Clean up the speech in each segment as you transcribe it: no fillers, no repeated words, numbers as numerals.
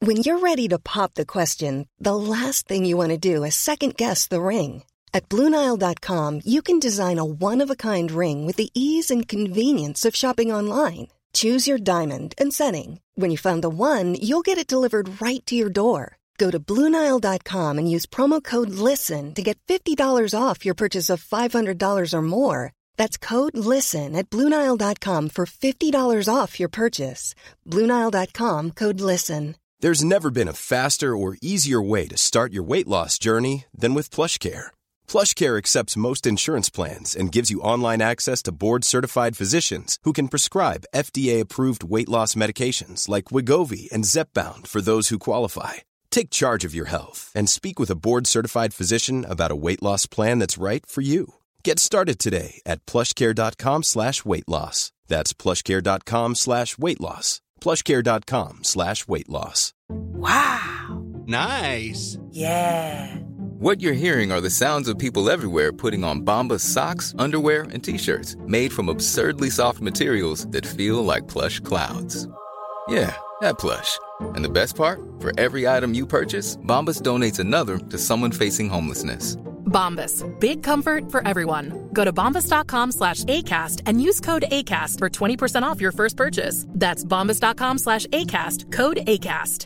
When you're ready to pop the question, the last thing you want to do is second-guess the ring. At BlueNile.com, you can design a one-of-a-kind ring with the ease and convenience of shopping online. Choose your diamond and setting. When you find the one, you'll get it delivered right to your door. Go to BlueNile.com and use promo code LISTEN to get $50 off your purchase of $500 or more. That's code LISTEN at BlueNile.com for $50 off your purchase. BlueNile.com, code LISTEN. There's never been a faster or easier way to start your weight loss journey than with PlushCare. PlushCare accepts most insurance plans and gives you online access to board-certified physicians who can prescribe FDA-approved weight loss medications like Wegovy and Zepbound for those who qualify. Take charge of your health and speak with a board-certified physician about a weight loss plan that's right for you. Get started today at plushcare.com/weight loss. That's plushcare.com/weight loss. plushcare.com/weight loss. Wow. Nice. Yeah. What you're hearing are the sounds of people everywhere putting on Bombas socks, underwear, and T-shirts made from absurdly soft materials that feel like plush clouds. Yeah, that plush. And the best part? For every item you purchase, Bombas donates another to someone facing homelessness. Bombas. Big comfort for everyone. Go to bombas.com/ACAST and use code ACAST for 20% off your first purchase. That's bombas.com/ACAST. Code ACAST.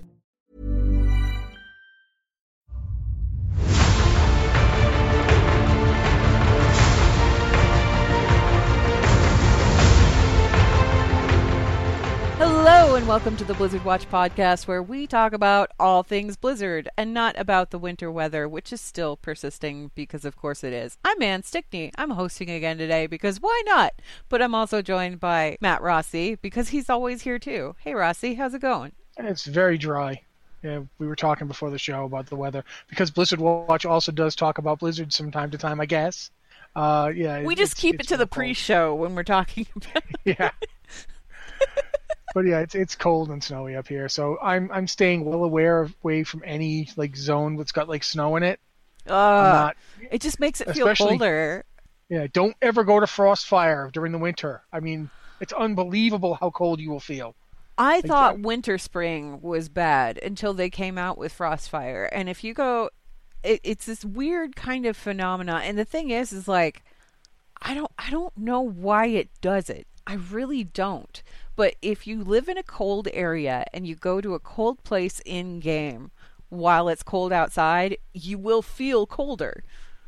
Hello and welcome to the Blizzard Watch podcast, where we talk about all things Blizzard and not about the winter weather, which is still persisting because of course it is. I'm Ann Stickney. I'm hosting again today because why not? But I'm also joined by Matt Rossi because he's always here too. Hey Rossi, how's it going? It's very dry. Yeah, we were talking before the show about the weather because Blizzard Watch also does talk about blizzards from time to time, I guess. We just keep it to the pre-show when we're talking about it. Yeah. But yeah, it's cold and snowy up here, so I'm staying well away from any like zone that's got like snow in it. It just makes it feel colder. Yeah, don't ever go to Frostfire during the winter. I mean, it's unbelievable how cold you will feel. I thought Winter Spring was bad until they came out with Frostfire, and if you go, it's this weird kind of phenomena. And the thing is like, I don't know why it does it. I really don't. But if you live in a cold area and you go to a cold place in-game while it's cold outside, you will feel colder.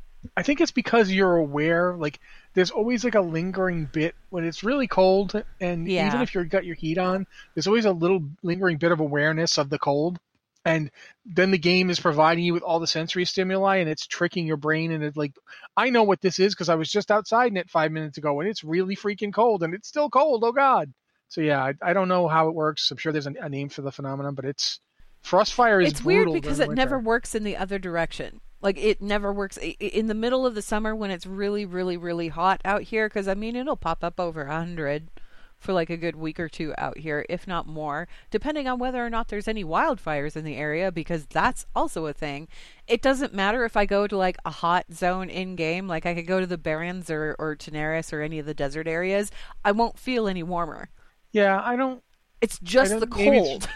I think it's because you're aware, like, there's always like a lingering bit when it's really cold, and even if you've got your heat on, there's always a little lingering bit of awareness of the cold. And then the game is providing you with all the sensory stimuli, and it's tricking your brain. And it's like, I know what this is because I was just outside in it 5 minutes ago, and it's really freaking cold, and it's still cold. Oh, God. So, yeah, I don't know how it works. I'm sure there's a name for the phenomenon, but Frostfire is brutal. It's weird because it never works in the other direction. Like, it never works in the middle of the summer when it's really, really, really hot out here. Because, I mean, it'll pop up over 100 for like a good week or two out here, if not more, depending on whether or not there's any wildfires in the area, because that's also a thing. It doesn't matter if I go to like a hot zone in-game, like I could go to the Barrens or Daenerys or any of the desert areas. I won't feel any warmer. Yeah, I don't... It's just the cold.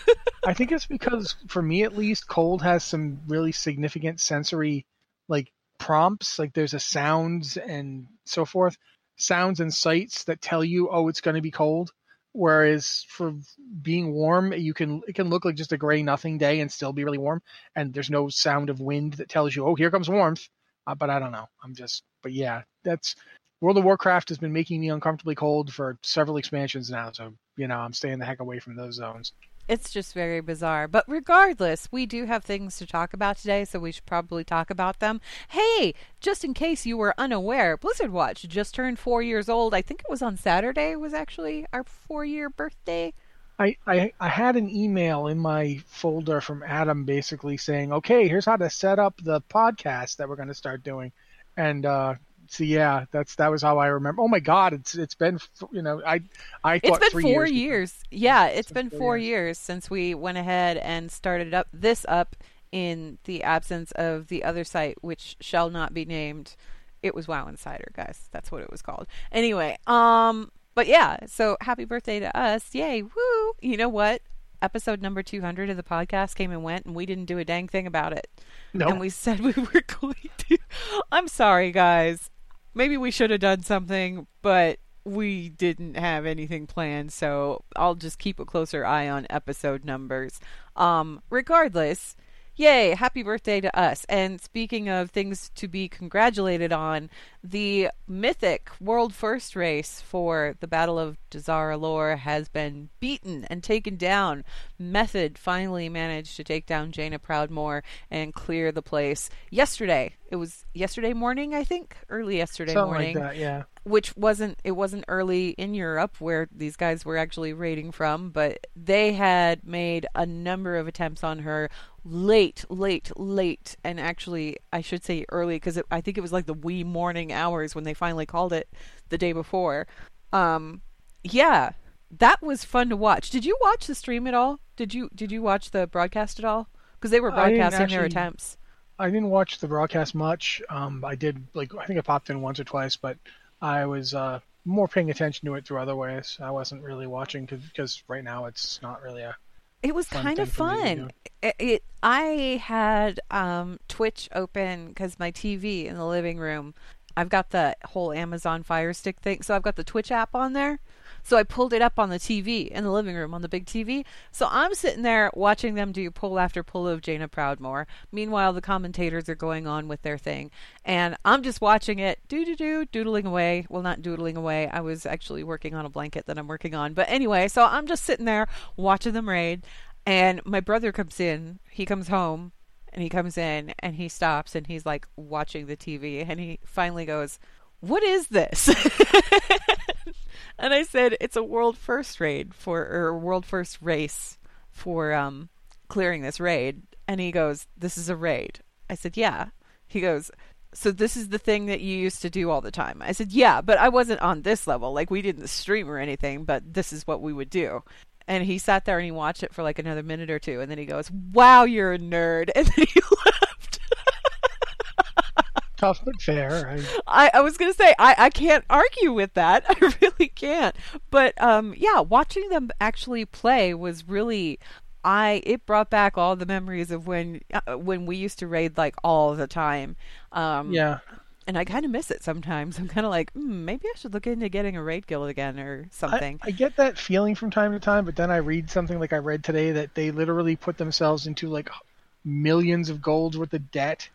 I think it's because, for me at least, cold has some really significant sensory, like, prompts. Like, there's a sounds and so forth. Sounds and sights that tell you, oh, it's going to be cold. Whereas for being warm, it can look like just a gray nothing day and still be really warm. And there's no sound of wind that tells you, oh, here comes warmth. But I don't know. But yeah, that's... World of Warcraft has been making me uncomfortably cold for several expansions now, so, I'm staying the heck away from those zones. It's just very bizarre. But regardless, we do have things to talk about today, so we should probably talk about them. Hey, just in case you were unaware, Blizzard Watch just turned 4 years old. I think it was on Saturday was actually our 4-year birthday. I had an email in my folder from Adam basically saying, okay, here's how to set up the podcast that we're going to start doing. And, so yeah, that was how I remember. Oh my God, it's been I thought it's been 4 years. Yeah, it's been 4 years since we went ahead and started up in the absence of the other site, which shall not be named. It was WoW Insider, guys. That's what it was called. Anyway, but yeah, so happy birthday to us! Yay, woo! You know what? episode number 200 of the podcast came and went, and we didn't do a dang thing about it. Nope. And we said we were going to. I'm sorry, guys. Maybe we should have done something, but we didn't have anything planned, so I'll just keep a closer eye on episode numbers. Regardless, yay, happy birthday to us. And speaking of things to be congratulated on, the mythic world first race for the Battle of Dazar'alor has been beaten and taken down. Method finally managed to take down Jaina Proudmoore and clear the place yesterday. It was yesterday morning, I think, early yesterday morning. Something like that, yeah. Which wasn't early in Europe where these guys were actually raiding from, but they had made a number of attempts on her late, and actually I should say early because I think it was like the wee morning hours when they finally called it the day before. Yeah, that was fun to watch. Did you watch the stream at all? Did you watch the broadcast at all? Because they were broadcasting their attempts. I didn't watch the broadcast much. I did, I think I popped in once or twice, but I was more paying attention to it through other ways. I wasn't really watching because right now it's not really a. It was kind of fun. I had Twitch open because my TV in the living room, I've got the whole Amazon Fire Stick thing, so I've got the Twitch app on there. So I pulled it up on the TV in the living room on the big TV. So I'm sitting there watching them do pull after pull of Jaina Proudmoore. Meanwhile, the commentators are going on with their thing. And I'm just watching it, doodling away. Well, not doodling away. I was actually working on a blanket that I'm working on. But anyway, so I'm just sitting there watching them raid. And my brother comes in. He comes home. And he comes in and he stops and he's like watching the TV. And he finally goes, "What is this?" And I said, "It's a world first world first race for clearing this raid." And he goes, "This is a raid." I said, "Yeah." He goes, "So this is the thing that you used to do all the time?" I said, "Yeah, but I wasn't on this level. Like, we didn't stream or anything, but this is what we would do." And he sat there and he watched it for like another minute or two. And then he goes, "Wow, you're a nerd." And then he left. Tough but fair. I was going to say, I can't argue with that. I really can't. But yeah, watching them actually play was really, it brought back all the memories of when we used to raid like all the time. Yeah. And I kind of miss it sometimes. I'm kind of like, maybe I should look into getting a raid guild again or something. I get that feeling from time to time, but then I read something like I read today that they literally put themselves into like millions of golds worth of debt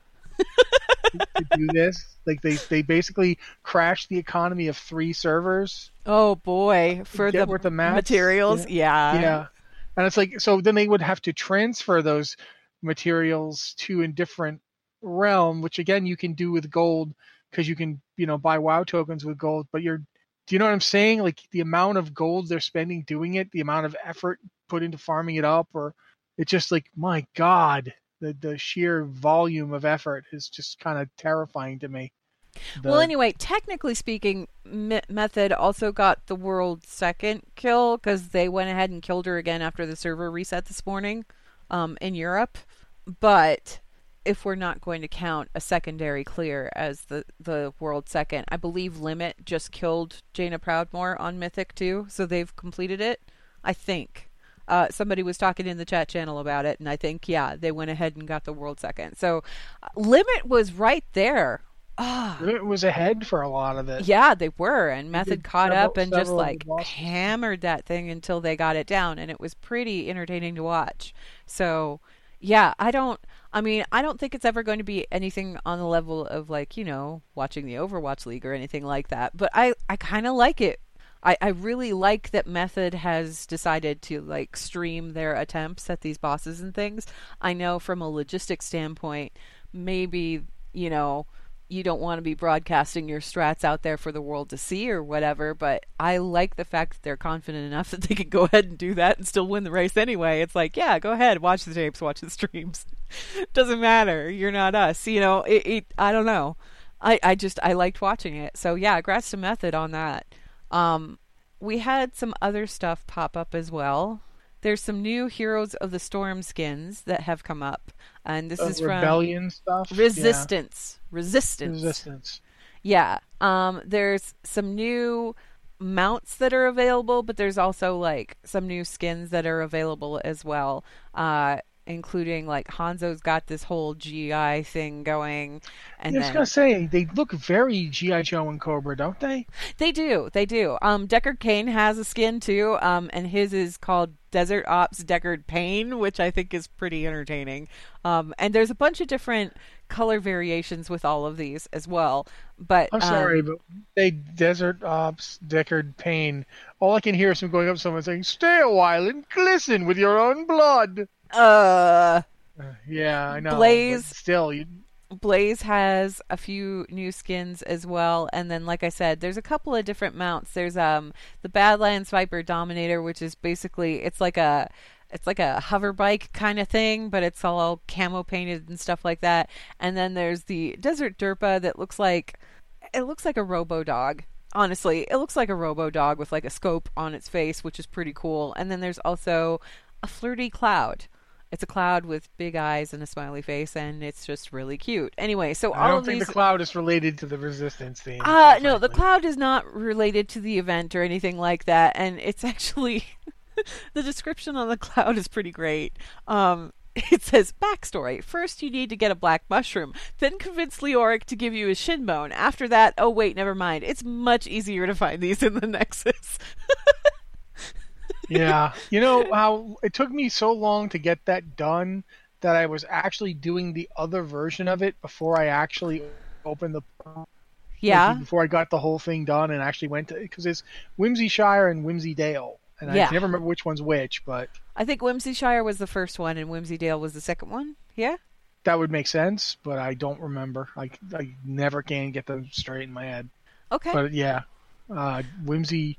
to do this. Like they basically crashed the economy of 3 servers. Oh boy, for the worth of mats. Materials, yeah. And it's like, so then they would have to transfer those materials to a different realm, which again you can do with gold because you can buy WoW tokens with gold, but do you know what I'm saying? Like the amount of gold they're spending doing it, the amount of effort put into farming it up, or it's just like, my God, the sheer volume of effort is just kind of terrifying to me. Well, anyway, technically speaking, Method also got the world's second kill because they went ahead and killed her again after the server reset this morning in Europe. But if we're not going to count a secondary clear as the world second, I believe Limit just killed Jaina Proudmoore on Mythic too, so they've completed it, I think. Somebody was talking in the chat channel about it, and I think, yeah, they went ahead and got the world second. So Limit was right there. Limit was ahead for a lot of it. Yeah, they were, and Method caught up and just like hammered that thing until they got it down, and it was pretty entertaining to watch. So yeah, I don't think it's ever going to be anything on the level of like, watching the Overwatch League or anything like that. But I kind of like it. I really like that Method has decided to like stream their attempts at these bosses and things. I know from a logistics standpoint, maybe, you don't want to be broadcasting your strats out there for the world to see or whatever, but I like the fact that they're confident enough that they can go ahead and do that and still win the race anyway. It's like, yeah, go ahead, watch the tapes, watch the streams. Doesn't matter. You're not us. I don't know. I liked watching it. So yeah, congrats to Method on that. We had some other stuff pop up as well. There's some new Heroes of the Storm skins that have come up, and this is from Rebellion stuff. Resistance. Yeah. There's some new mounts that are available, but there's also like some new skins that are available as well. Including like Hanzo's got this whole GI thing going, and I was gonna say they look very GI Joe and Cobra, don't they? They do. Deckard Cain has a skin too, and his is called Desert Ops Deckard Payne, which I think is pretty entertaining. And there's a bunch of different color variations with all of these as well. But I'm sorry, but they Desert Ops Deckard Payne. All I can hear is him going up to someone saying, "Stay a while and glisten with your own blood." Yeah, I know. Blaze. But still, Blaze has a few new skins as well, and then like I said, there's a couple of different mounts. There's the Badlands Viper Dominator, which is basically it's like a hover bike kind of thing, but it's all camo painted and stuff like that. And then there's the Desert Derpa that looks like a robo dog. Honestly, it looks like a robo dog with like a scope on its face, which is pretty cool. And then there's also a flirty cloud. It's a cloud with big eyes and a smiley face, and it's just really cute. Anyway, so I don't think the cloud is related to the Resistance theme. No, the cloud is not related to the event or anything like that, and it's actually the description on the cloud is pretty great. It says, backstory. First, you need to get a black mushroom. Then convince Leoric to give you a shin bone. After that, oh wait, never mind. It's much easier to find these in the Nexus. Yeah. You know how it took me so long to get that done that I was actually doing the other version of it before I actually opened the... Yeah. Before I got the whole thing done and actually went to... Because it's Whimsyshire and Whimsydale. And I never remember which one's which, but... I think Whimsyshire was the first one and Whimsydale was the second one. Yeah? That would make sense, but I don't remember. I never can get them straight in my head. Okay. But yeah. Whimsyshire,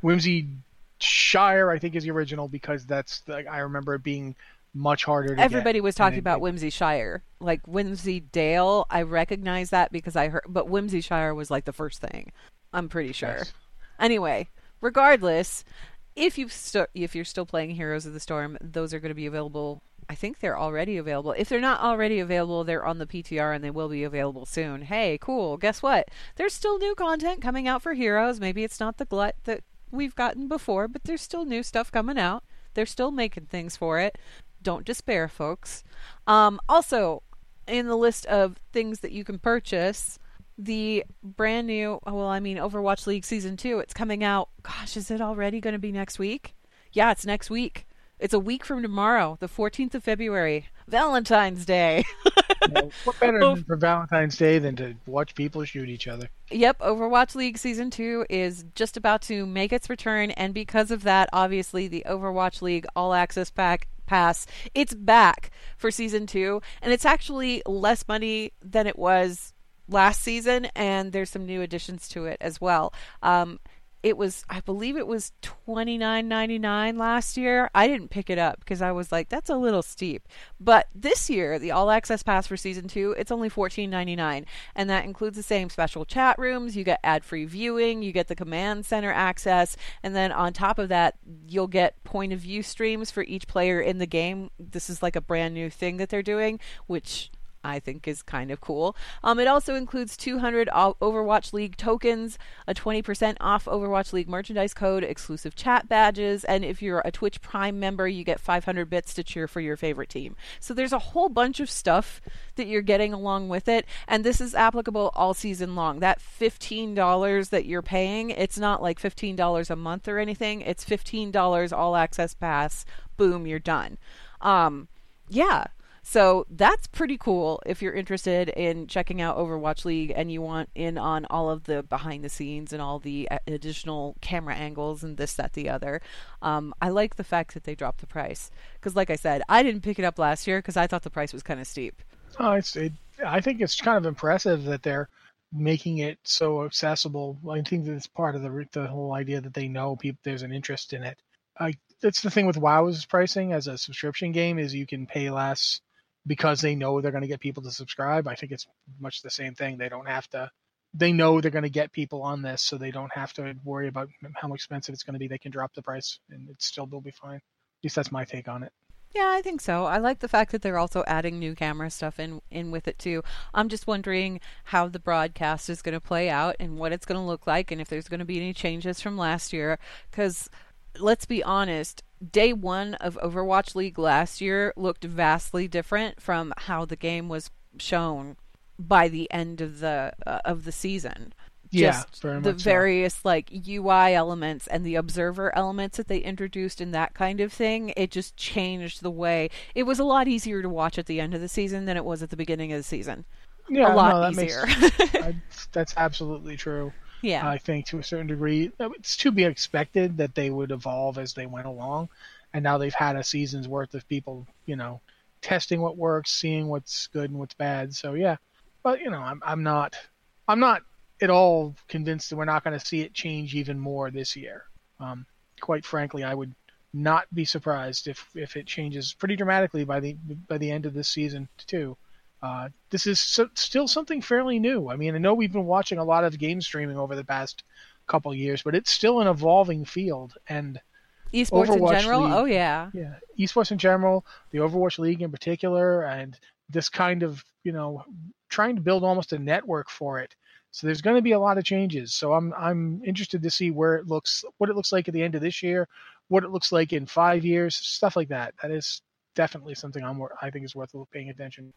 I think, is the original because that's... I remember it being much harder to Everybody get. was talking about Whimsyshire. Like Whimsydale, I recognize that because I heard... But Whimsyshire was like the first thing. I'm pretty sure. Yes. Anyway, regardless... If you're still playing Heroes of the Storm, those are going to be available. I think they're already available. If they're not already available, they're on the PTR and they will be available soon. Hey, cool. Guess what? There's still new content coming out for Heroes. Maybe it's not the glut that we've gotten before, but there's still new stuff coming out. They're still making things for it. Don't despair, folks. Also, in the list of things that you can purchase... The brand new, Overwatch League Season 2, it's coming out. Gosh, is it already going to be next week? Yeah, it's next week. It's a week from tomorrow, the 14th of February. Valentine's Day. What better for Valentine's Day than to watch people shoot each other? Yep, Overwatch League Season 2 is just about to make its return, and because of that, obviously, the Overwatch League All Access Pass, it's back for Season 2, and it's actually less money than it was last season, and there's some new additions to it as well. I believe it was $29.99 last year. I didn't pick it up because I was like, that's a little steep. But this year, the All Access Pass for Season 2, it's only $14.99. And that includes the same special chat rooms, you get ad-free viewing, you get the command center access, and then on top of that, you'll get point of view streams for each player in the game. This is like a brand new thing that they're doing, which I think is kind of cool. It also includes 200 Overwatch League tokens, a 20% off Overwatch League merchandise code, exclusive chat badges, and if you're a Twitch Prime member, you get 500 bits to cheer for your favorite team. So there's a whole bunch of stuff that you're getting along with it, and this is applicable all season long. That $15 that you're paying, it's not like $15 a month or anything. It's $15 All Access Pass. Boom, you're done. Yeah. So that's pretty cool if you're interested in checking out Overwatch League and you want in on all of the behind the scenes and all the additional camera angles and this, that, the other. I like the fact that they dropped the price because, like I said, I didn't pick it up last year because I thought the price was kind of steep. I think it's kind of impressive that they're making it so accessible. I think that it's part of the whole idea that they know there's an interest in it. That's the thing with WoW's pricing as a subscription game is you can pay less because they know they're going to get people to subscribe. I think it's much the same thing. They know they're going to get people on this, so they don't have to worry about how expensive it's going to be. They can drop the price and will be fine. At least that's my take on it. Yeah, I think so. I like the fact that they're also adding new camera stuff in with it too. I'm just wondering how the broadcast is going to play out and what it's going to look like and if there's going to be any changes from last year. Because let's be honest, day one of Overwatch League last year looked vastly different from how the game was shown by the end of the season. Yeah, Just very the much so. various like UI elements and the observer elements that they introduced in that kind of thing, it just changed the way. It was a lot easier to watch at the end of the season than it was at the beginning of the season. Yeah, a lot no, that easier. that's absolutely true. Yeah. I think to a certain degree, it's to be expected that they would evolve as they went along, and now they've had a season's worth of people, testing what works, seeing what's good and what's bad. So yeah, but I'm not at all convinced that we're not going to see it change even more this year. Quite frankly, I would not be surprised if it changes pretty dramatically by the end of this season too. This is still something fairly new. I mean, I know we've been watching a lot of game streaming over the past couple years, but it's still an evolving field. And Esports Overwatch in general? League, Oh, yeah. Yeah, esports in general, the Overwatch League in particular, and this kind of, trying to build almost a network for it. So there's going to be a lot of changes. So I'm interested to see what it looks like at the end of this year, what it looks like in 5 years, stuff like that. That is definitely something I think is worth paying attention.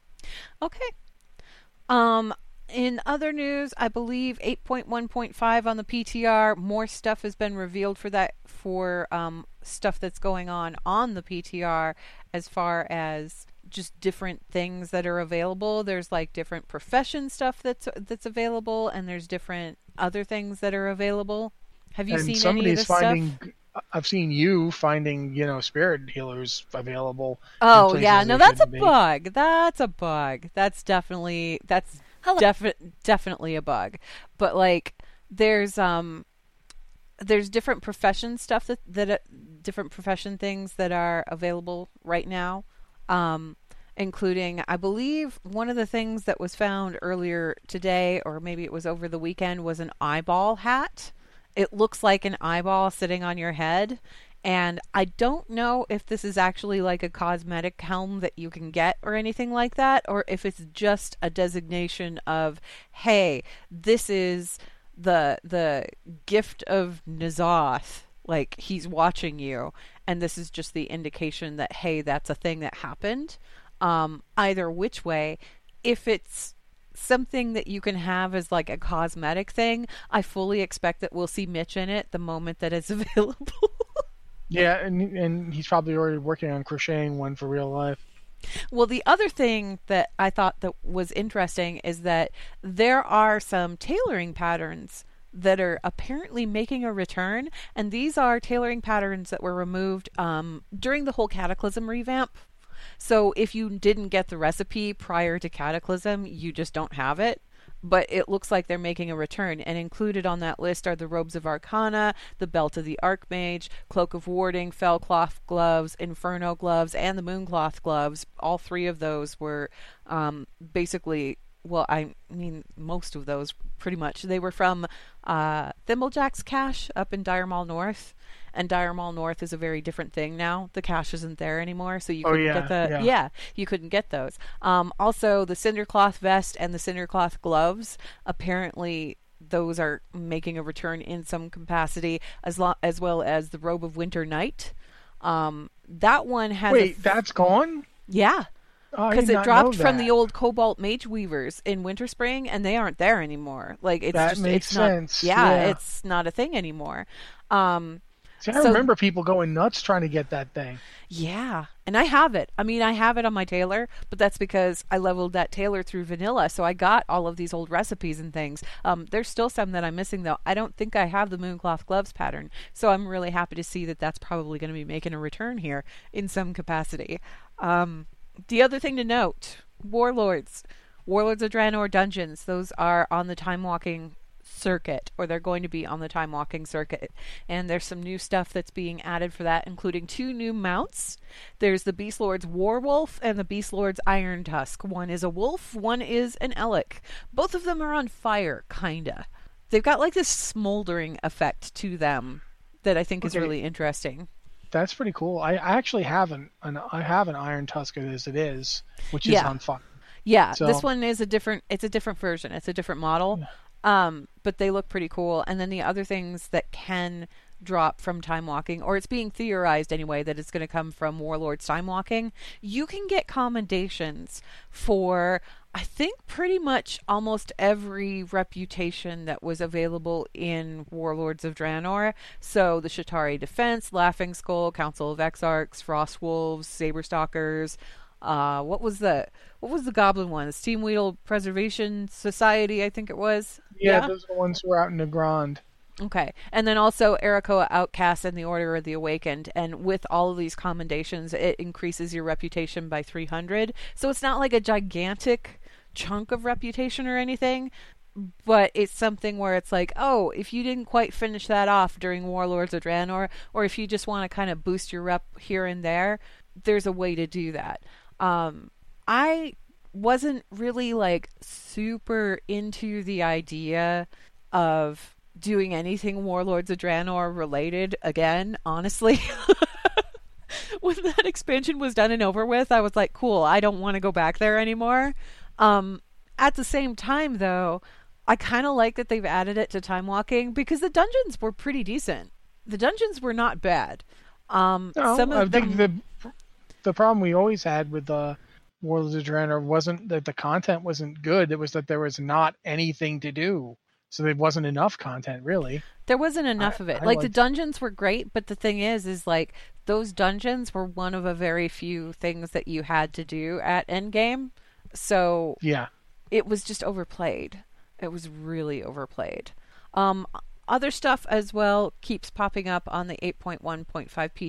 Okay. In other news, I believe 8.1.5 on the PTR, more stuff has been revealed for that, for stuff that's going on the PTR as far as just different things that are available. There's like different profession stuff that's available, and there's different other things that are available. Have you seen any of this stuff? I've seen you finding, spirit healers available. Oh yeah, no, that's a bug. That's a bug. That's definitely definitely a bug. But like, there's different profession stuff that different profession things that are available right now. Including, I believe, one of the things that was found earlier today, or maybe it was over the weekend, was an eyeball hat. It looks like an eyeball sitting on your head, and I don't know if this is actually like a cosmetic helm that you can get or anything like that, or if it's just a designation of, hey, this is the gift of N'Zoth, like he's watching you, and this is just the indication that, hey, that's a thing that happened. Either which way, if it's something that you can have as like a cosmetic thing, I fully expect that we'll see Mitch in it the moment that it's available. Yeah, and he's probably already working on crocheting one for real life. Well, the other thing that I thought that was interesting is that there are some tailoring patterns that are apparently making a return, and these are tailoring patterns that were removed during the whole Cataclysm revamp. So if you didn't get the recipe prior to Cataclysm, you just don't have it. But it looks like they're making a return, and included on that list are the Robes of Arcana, the Belt of the Archmage, Cloak of Warding, Fellcloth gloves, Inferno gloves, and the Mooncloth gloves. All three of those were basically, well, I mean, most of those pretty much. They were from Thimblejack's cache up in Dire Maul North. And Dire Maul North is a very different thing now. The cache isn't there anymore, so you couldn't get you couldn't get those. Also, the Cindercloth vest and the Cindercloth gloves, apparently those are making a return in some capacity, as well as the Robe of Winter Night. That one has that's gone? Yeah. Because it dropped from the old Cobalt Mage Weavers in Winter Spring, and they aren't there anymore. Like that makes sense. It's not a thing anymore. See, I remember people going nuts trying to get that thing. Yeah, and I have it. I mean, I have it on my tailor, but that's because I leveled that tailor through vanilla, so I got all of these old recipes and things. There's still some that I'm missing, though. I don't think I have the Mooncloth gloves pattern, so I'm really happy to see that that's probably going to be making a return here in some capacity. The other thing to note, Warlords of Draenor dungeons, those are on the Time Walking circuit, or they're going to be on the Time Walking circuit, and there's some new stuff that's being added for that, including 2 new mounts. There's the Beast Lord's Warwolf and the Beast Lord's Iron Tusk. One is a wolf, one is an Elec. Both of them are on fire, kinda. They've got like this smoldering effect to them that I think is really interesting. That's pretty cool. I actually have I have an Iron Tusk as it is, which is Yeah. on fire. Yeah, So- this one is it's a different version. It's a different model. But they look pretty cool. And then the other things that can drop from time walking, or it's being theorized anyway that it's going to come from Warlord's time walking, you can get commendations for, I think, pretty much almost every reputation that was available in Warlords of Draenor. So the Shatari Defense, Laughing Skull, Council of Exarchs, Frostwolves, Saberstalkers. What was the goblin one? The Steamweedle Preservation Society, I think it was. Yeah, those are the ones who are out in the Grand. Okay. And then also Arakoa Outcast and the Order of the Awakened. And with all of these commendations, it increases your reputation by 300. So it's not like a gigantic chunk of reputation or anything, but it's something where it's like, oh, if you didn't quite finish that off during Warlords of Draenor, or if you just want to kind of boost your rep here and there, there's a way to do that. I wasn't really like super into the idea of doing anything Warlords of Draenor related again, honestly. When that expansion was done and over with, I was like, cool, I don't want to go back there anymore. At the same time, though, I kind of like that they've added it to time walking because the dungeons were pretty decent. The dungeons were not bad. Some of them... think the problem we always had with Warlords of Draenor wasn't that the content wasn't good. It was that there was not anything to do. So there wasn't enough content, really. There wasn't enough of it. Like, the dungeons were great, but the thing is like, those dungeons were one of a very few things that you had to do at Endgame. So yeah, it was just overplayed. It was really overplayed. Other stuff as well keeps popping up on the 8.1.5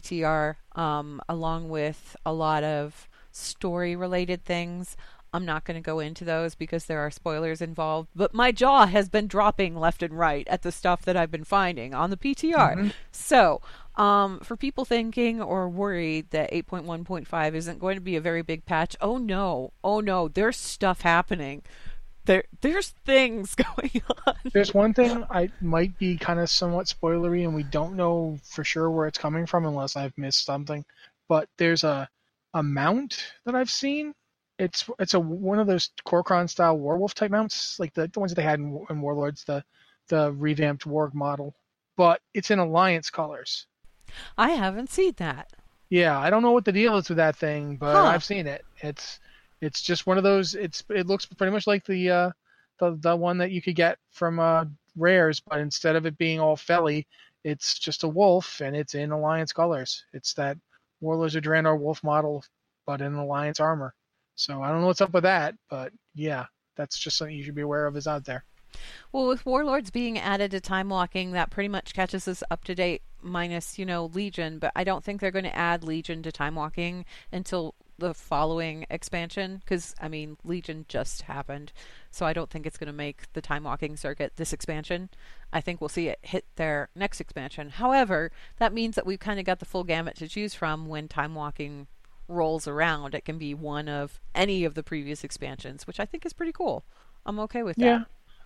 PTR, along with a lot of story-related things. I'm not going to go into those because there are spoilers involved, but my jaw has been dropping left and right at the stuff that I've been finding on the PTR. Mm-hmm. So, for people thinking or worried that 8.1.5 isn't going to be a very big patch, oh no, there's stuff happening. There's things going on. There's one thing I might be kind of somewhat spoilery, and we don't know for sure where it's coming from unless I've missed something. But there's a mount that I've seen. It's one of those Kor'kron style werewolf type mounts, like the ones that they had in Warlords, the revamped Warg model. But it's in Alliance colors. I haven't seen that. Yeah, I don't know what the deal is with that thing, but I've seen it. It's just one of those. It looks pretty much like the one that you could get from Rares, but instead of it being all felly, it's just a wolf, and it's in Alliance colors. It's that Warlords of Draenor wolf model, but in Alliance armor. So I don't know what's up with that, but yeah, that's just something you should be aware of is out there. Well, with Warlords being added to time walking, that pretty much catches us up to date, minus, Legion, but I don't think they're going to add Legion to time walking until the following expansion, because, Legion just happened, so I don't think it's going to make the time walking circuit this expansion. I think we'll see it hit their next expansion. However, that means that we've kind of got the full gamut to choose from when time walking rolls around. It can be one of any of the previous expansions, which I think is pretty cool. I'm okay with that. Yeah,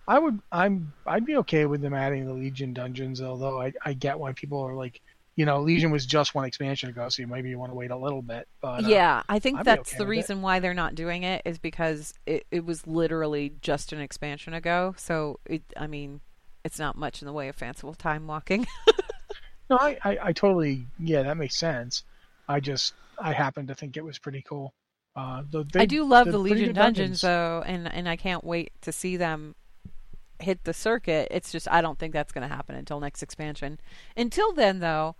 I'd be okay with them adding the Legion dungeons, although I get why people are like, Legion was just one expansion ago, so maybe you want to wait a little bit. But yeah, I think that's the reason why they're not doing it is because it was literally just an expansion ago. So it's not much in the way of fanciful time walking. No, I totally, that makes sense. I happen to think it was pretty cool. I do love the Legion dungeons though, and I can't wait to see them hit the circuit. It's just I don't think that's going to happen until next expansion. Until then, though,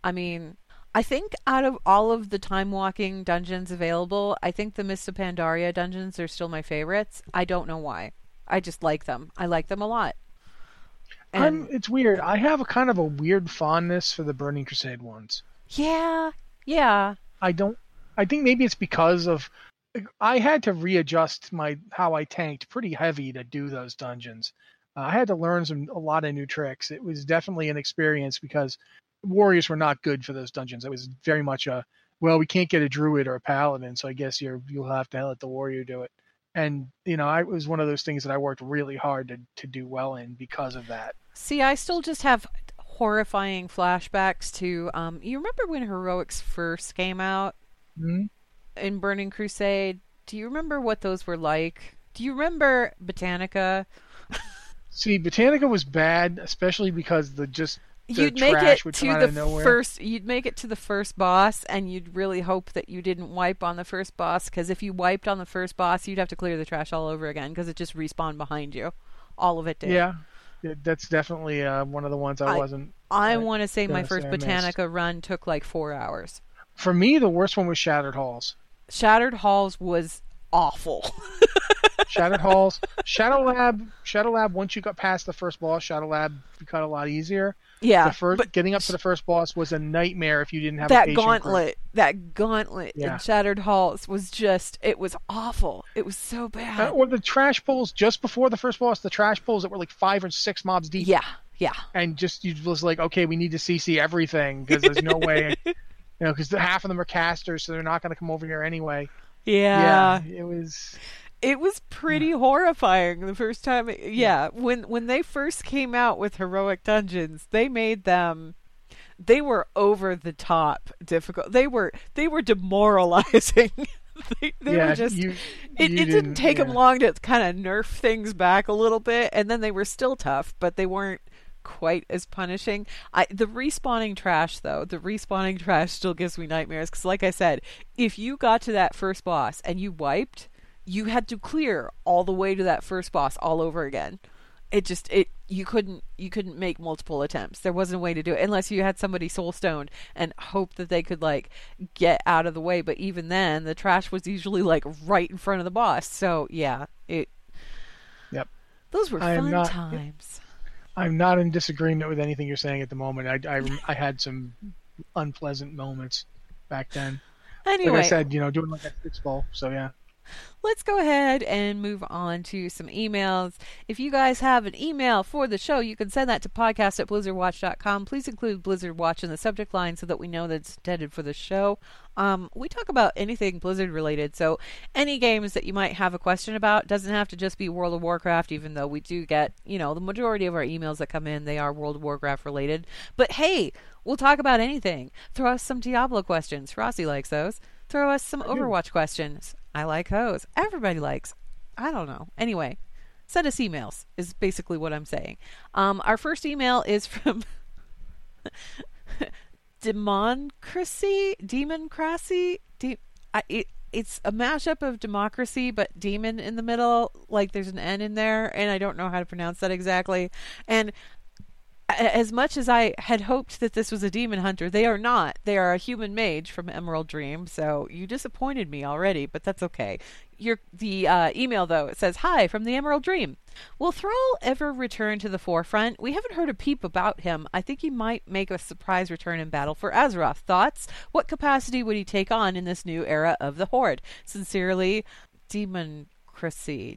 I think out of all of the time walking dungeons available, I think the Mists of Pandaria dungeons are still my favorites. I don't know why. I just like them. I like them a lot. And it's weird. I have a kind of a weird fondness for the Burning Crusade ones. Yeah. I think maybe it's because of I had to readjust how I tanked pretty heavy to do those dungeons. I had to learn a lot of new tricks. It was definitely an experience because warriors were not good for those dungeons. It was very much we can't get a druid or a paladin, so I guess you'll have to let the warrior do it. And it was one of those things that I worked really hard to do well in because of that. See, I still just have horrifying flashbacks to you remember when Heroics first came out in Burning Crusade? Do you remember what those were like? Do you remember Botanica? See, Botanica was bad, especially because you'd make it to the first boss, and you'd really hope that you didn't wipe on the first boss, because if you wiped on the first boss, you'd have to clear the trash all over again, because it just respawned behind you. All of it did. Yeah, that's definitely one of the ones I wasn't. I want to say my first Botanica run took like 4 hours. For me, the worst one was Shattered Halls. Shattered Halls was awful. Shattered Halls, Shadow Lab. Once you got past the first boss, Shadow Lab got a lot easier. Yeah, but getting up to the first boss was a nightmare if you didn't have that a patient gauntlet. Group. That gauntlet in Shattered Halls was it was awful. It was so bad. Or the trash pulls just before the first boss, the trash pulls that were like 5 or 6 mobs deep. Yeah. And you was like, okay, we need to CC everything because there's no way, because half of them are casters, so they're not going to come over here anyway. Yeah. It was pretty horrifying the first time. When they first came out with Heroic Dungeons, they made them. They were over the top difficult. They were demoralizing. they were just. It didn't take them long to kind of nerf things back a little bit, and then they were still tough, but they weren't quite as punishing. The respawning trash still gives me nightmares, because like I said, if you got to that first boss and you wiped, you had to clear all the way to that first boss all over again. You couldn't make multiple attempts. There wasn't a way to do it unless you had somebody soulstoned and hope that they could like get out of the way. But even then, the trash was usually like right in front of the boss. So yeah, those were fun times. I'm not in disagreement with anything you're saying at the moment. I had some unpleasant moments back then. Anyway, like I said, doing like that fix ball. So yeah. Let's go ahead and move on to some emails. If you guys have an email for the show, you can send that to podcast@blizzardwatch.com. Please include Blizzard Watch in the subject line so that we know that it's intended for the show. We talk about anything Blizzard related, so any games that you might have a question about. Doesn't have to just be World of Warcraft, even though we do get, the majority of our emails that come in, they are World of Warcraft related. But hey, we'll talk about anything. Throw us some Diablo questions. Rossi likes those. Throw us some Overwatch questions. I like those. Everybody likes. I don't know. Anyway, send us emails is basically what I'm saying. Our first email is from Democracy. It's a mashup of democracy, but demon in the middle. Like there's an N in there, and I don't know how to pronounce that exactly. And as much as I had hoped that this was a demon hunter, they are not. They are a human mage from Emerald Dream, so you disappointed me already, but that's okay. The email, though, it says, "Hi, from the Emerald Dream. Will Thrall ever return to the forefront? We haven't heard a peep about him. I think he might make a surprise return in battle for Azeroth. Thoughts? What capacity would he take on in this new era of the Horde? Sincerely, Democracy?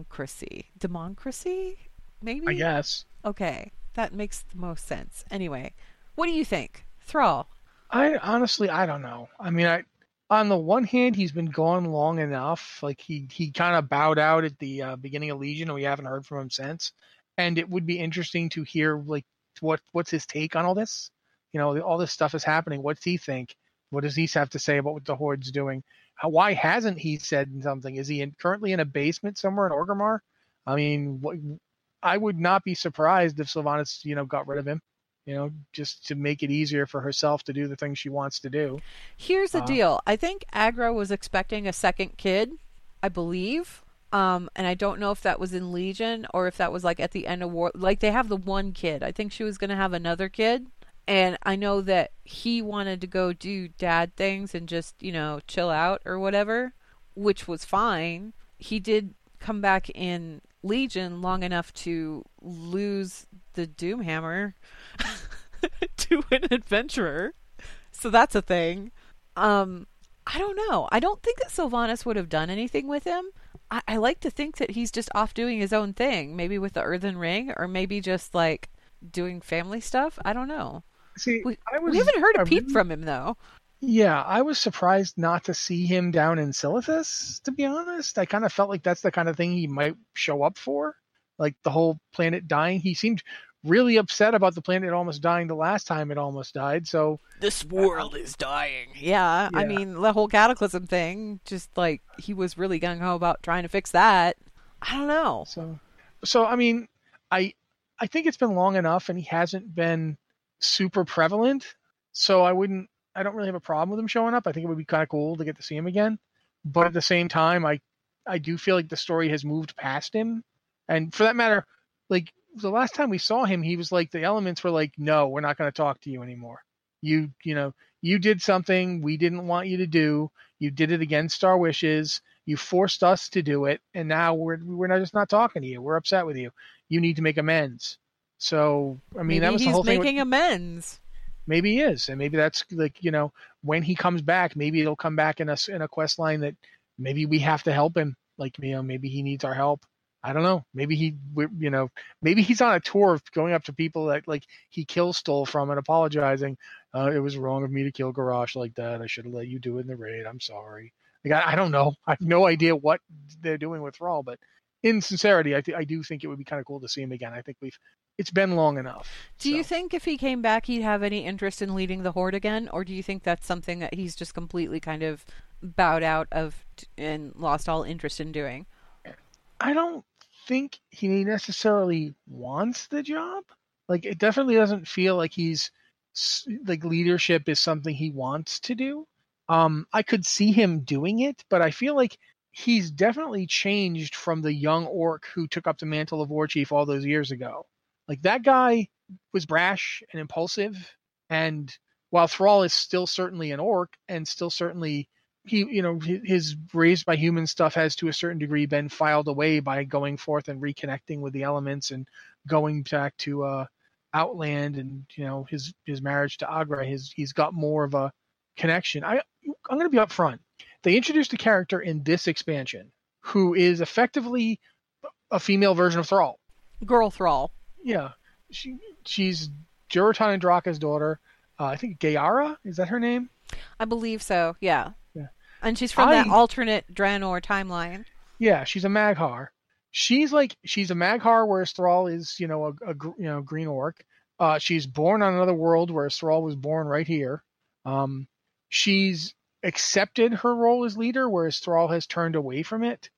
Maybe? I guess. Okay. That makes the most sense. Anyway, what do you think? Thrall? I don't know. I mean, on the one hand, he's been gone long enough. Like he kind of bowed out at the beginning of Legion, and we haven't heard from him since. And it would be interesting to hear like what's his take on all this. All this stuff is happening. What's he think? What does he have to say about what the Horde's doing? Why hasn't he said something? Is he currently in a basement somewhere in Orgrimmar? I mean, I would not be surprised if Sylvanas, got rid of him, just to make it easier for herself to do the things she wants to do. Here's the deal. I think Agra was expecting a second kid, I believe. And I don't know if that was in Legion or if that was like at the end of War. Like they have the one kid. I think she was going to have another kid. And I know that he wanted to go do dad things and just, chill out or whatever, which was fine. He did come back in Legion long enough to lose the Doomhammer to an adventurer, so that's a thing. I don't know. I don't think that Sylvanas would have done anything with him. I like to think that he's just off doing his own thing, maybe with the Earthen Ring, or maybe just like doing family stuff. I don't know. See, we haven't heard a peep from him though. Yeah, I was surprised not to see him down in Silithus, to be honest. I kind of felt like that's the kind of thing he might show up for. Like the whole planet dying. He seemed really upset about the planet almost dying the last time it almost died. So this world is dying. Yeah, I mean, the whole cataclysm thing, just like he was really gung-ho about trying to fix that. I don't know. So I mean, I think it's been long enough and he hasn't been super prevalent. So I don't really have a problem with him showing up. I think it would be kind of cool to get to see him again. But at the same time, I do feel like the story has moved past him. And for that matter, like the last time we saw him, he was like, the elements were like, no, we're not going to talk to you anymore. You did something we didn't want you to do. You did it against our wishes. You forced us to do it. And now we're just not talking to you. We're upset with you. You need to make amends. So, I mean, maybe that was the whole thing. He's making amends. Maybe he is. And maybe that's like, when he comes back, maybe it'll come back in a quest line that maybe we have to help him. Like, maybe he needs our help. I don't know. Maybe maybe he's on a tour of going up to people that like he stole from and apologizing. It was wrong of me to kill Garrosh like that. I should have let you do it in the raid. I'm sorry. Like, I don't know. I have no idea what they're doing with Thrall, but in sincerity, I do think it would be kind of cool to see him again. I think it's been long enough. Do you think if he came back, he'd have any interest in leading the Horde again? Or do you think that's something that he's just completely kind of bowed out of and lost all interest in doing? I don't think he necessarily wants the job. Like, it definitely doesn't feel like he's like leadership is something he wants to do. I could see him doing it, but I feel like he's definitely changed from the young orc who took up the mantle of war chief all those years ago. Like, that guy was brash and impulsive, and while Thrall is still certainly an orc and still certainly his raised by human stuff has to a certain degree been filed away by going forth and reconnecting with the elements and going back to Outland and his marriage to Agra. He's got more of a connection. I'm going to be upfront. They introduced a character in this expansion who is effectively a female version of Thrall. Girl Thrall. Yeah. She's Durotan and Draka's daughter. I think Gayara, is that her name? I believe so, yeah. And she's from that alternate Draenor timeline. Yeah, she's a Maghar. She's a Maghar, whereas Thrall is, a green orc. She's born on another world, whereas Thrall was born right here. She's accepted her role as leader, whereas Thrall has turned away from it.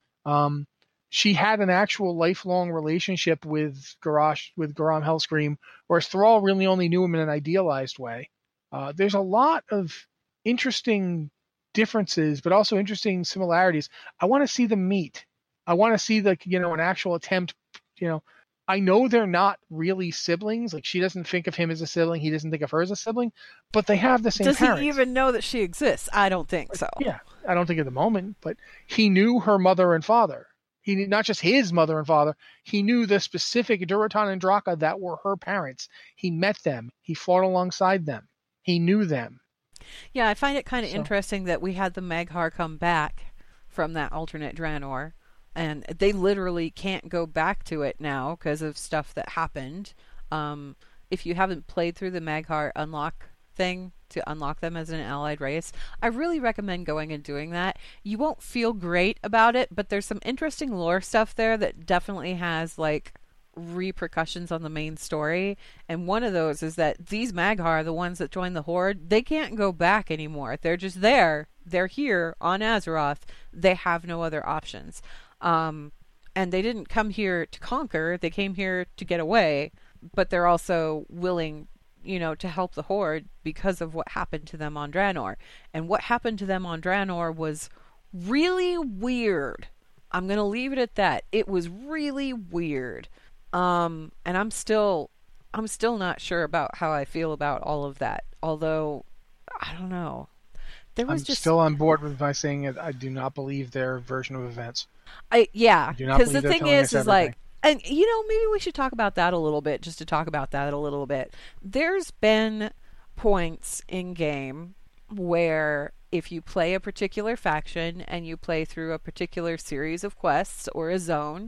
She had an actual lifelong relationship with Garam Hellscream, whereas Thrall really only knew him in an idealized way. There's a lot of interesting differences, but also interesting similarities. I want to see them meet. I want to see an actual attempt. I know they're not really siblings. Like, she doesn't think of him as a sibling. He doesn't think of her as a sibling, but they have the same parents. Does he even know that she exists? I don't think so. Yeah, I don't think at the moment, but he knew her mother and father. He knew not just his mother and father. He knew the specific Durotan and Draka that were her parents. He met them. He fought alongside them. He knew them. Yeah, I find it kind of interesting that we had the Maghar come back from that alternate Draenor, and they literally can't go back to it now because of stuff that happened. If you haven't played through the Maghar unlock thing to unlock them as an allied race, I really recommend going and doing that. You won't feel great about it, but there's some interesting lore stuff there that definitely has repercussions on the main story, and one of those is that these Maghar, the ones that joined the Horde, they can't go back anymore. They're just there. They're here on Azeroth. They have no other options. And they didn't come here to conquer. They came here to get away, but they're also willing, to help the Horde because of what happened to them on Draenor. And what happened to them on Draenor was really weird. I'm going to leave it at that. It was really weird. And I'm still not sure about how I feel about all of that. Although, I don't know. I'm still on board with my saying it. I do not believe their version of events. Because the thing is like, and maybe we should talk about that a little bit, just to talk about that a little bit. There's been points in game where if you play a particular faction and you play through a particular series of quests or a zone,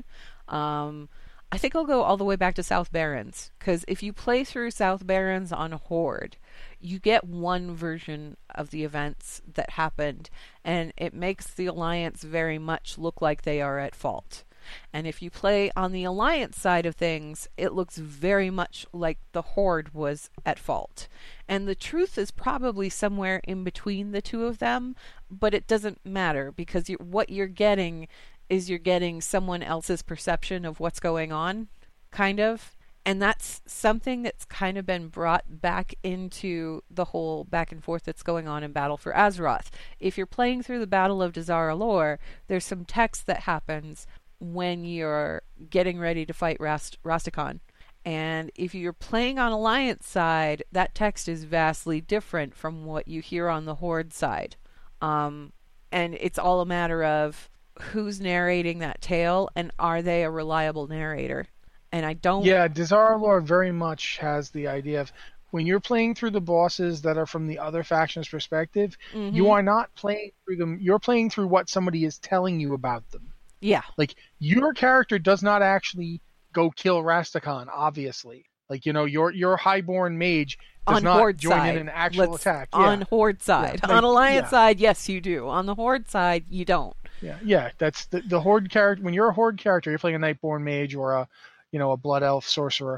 I think I'll go all the way back to South Barrens, because if you play through South Barrens on Horde, you get one version of the events that happened, and it makes the Alliance very much look like they are at fault. And if you play on the Alliance side of things, it looks very much like the Horde was at fault. And the truth is probably somewhere in between the two of them, but it doesn't matter because what you're getting is you're getting someone else's perception of what's going on, kind of. And that's something that's kind of been brought back into the whole back and forth that's going on in Battle for Azeroth. If you're playing through the Battle of Dazar'alor, there's some text that happens when you're getting ready to fight Rastakhan. And if you're playing on Alliance side, that text is vastly different from what you hear on the Horde side. And it's all a matter of who's narrating that tale and are they a reliable narrator. And I don't... Yeah, Dazar'alor very much has the idea of when you're playing through the bosses that are from the other faction's perspective, you are not playing through them. You're playing through what somebody is telling you about them. Yeah. Like, your character does not actually go kill Rastakhan, obviously. Like, your highborn mage does not Horde join side. in an actual attack. On Horde side. Yeah, on Alliance side, yes, you do. On the Horde side, you don't. Yeah. That's the Horde character. When you're a Horde character, you're playing a Nightborn mage or a Blood Elf sorcerer,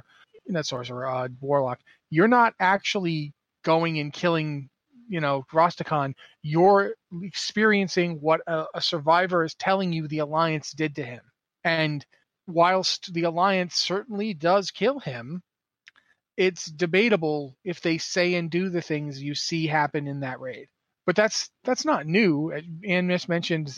warlock. You're not actually going and killing, Rastakhan. You're experiencing what a survivor is telling you the Alliance did to him. And whilst the Alliance certainly does kill him, it's debatable if they say and do the things you see happen in that raid. But that's not new. Ann Miss mentioned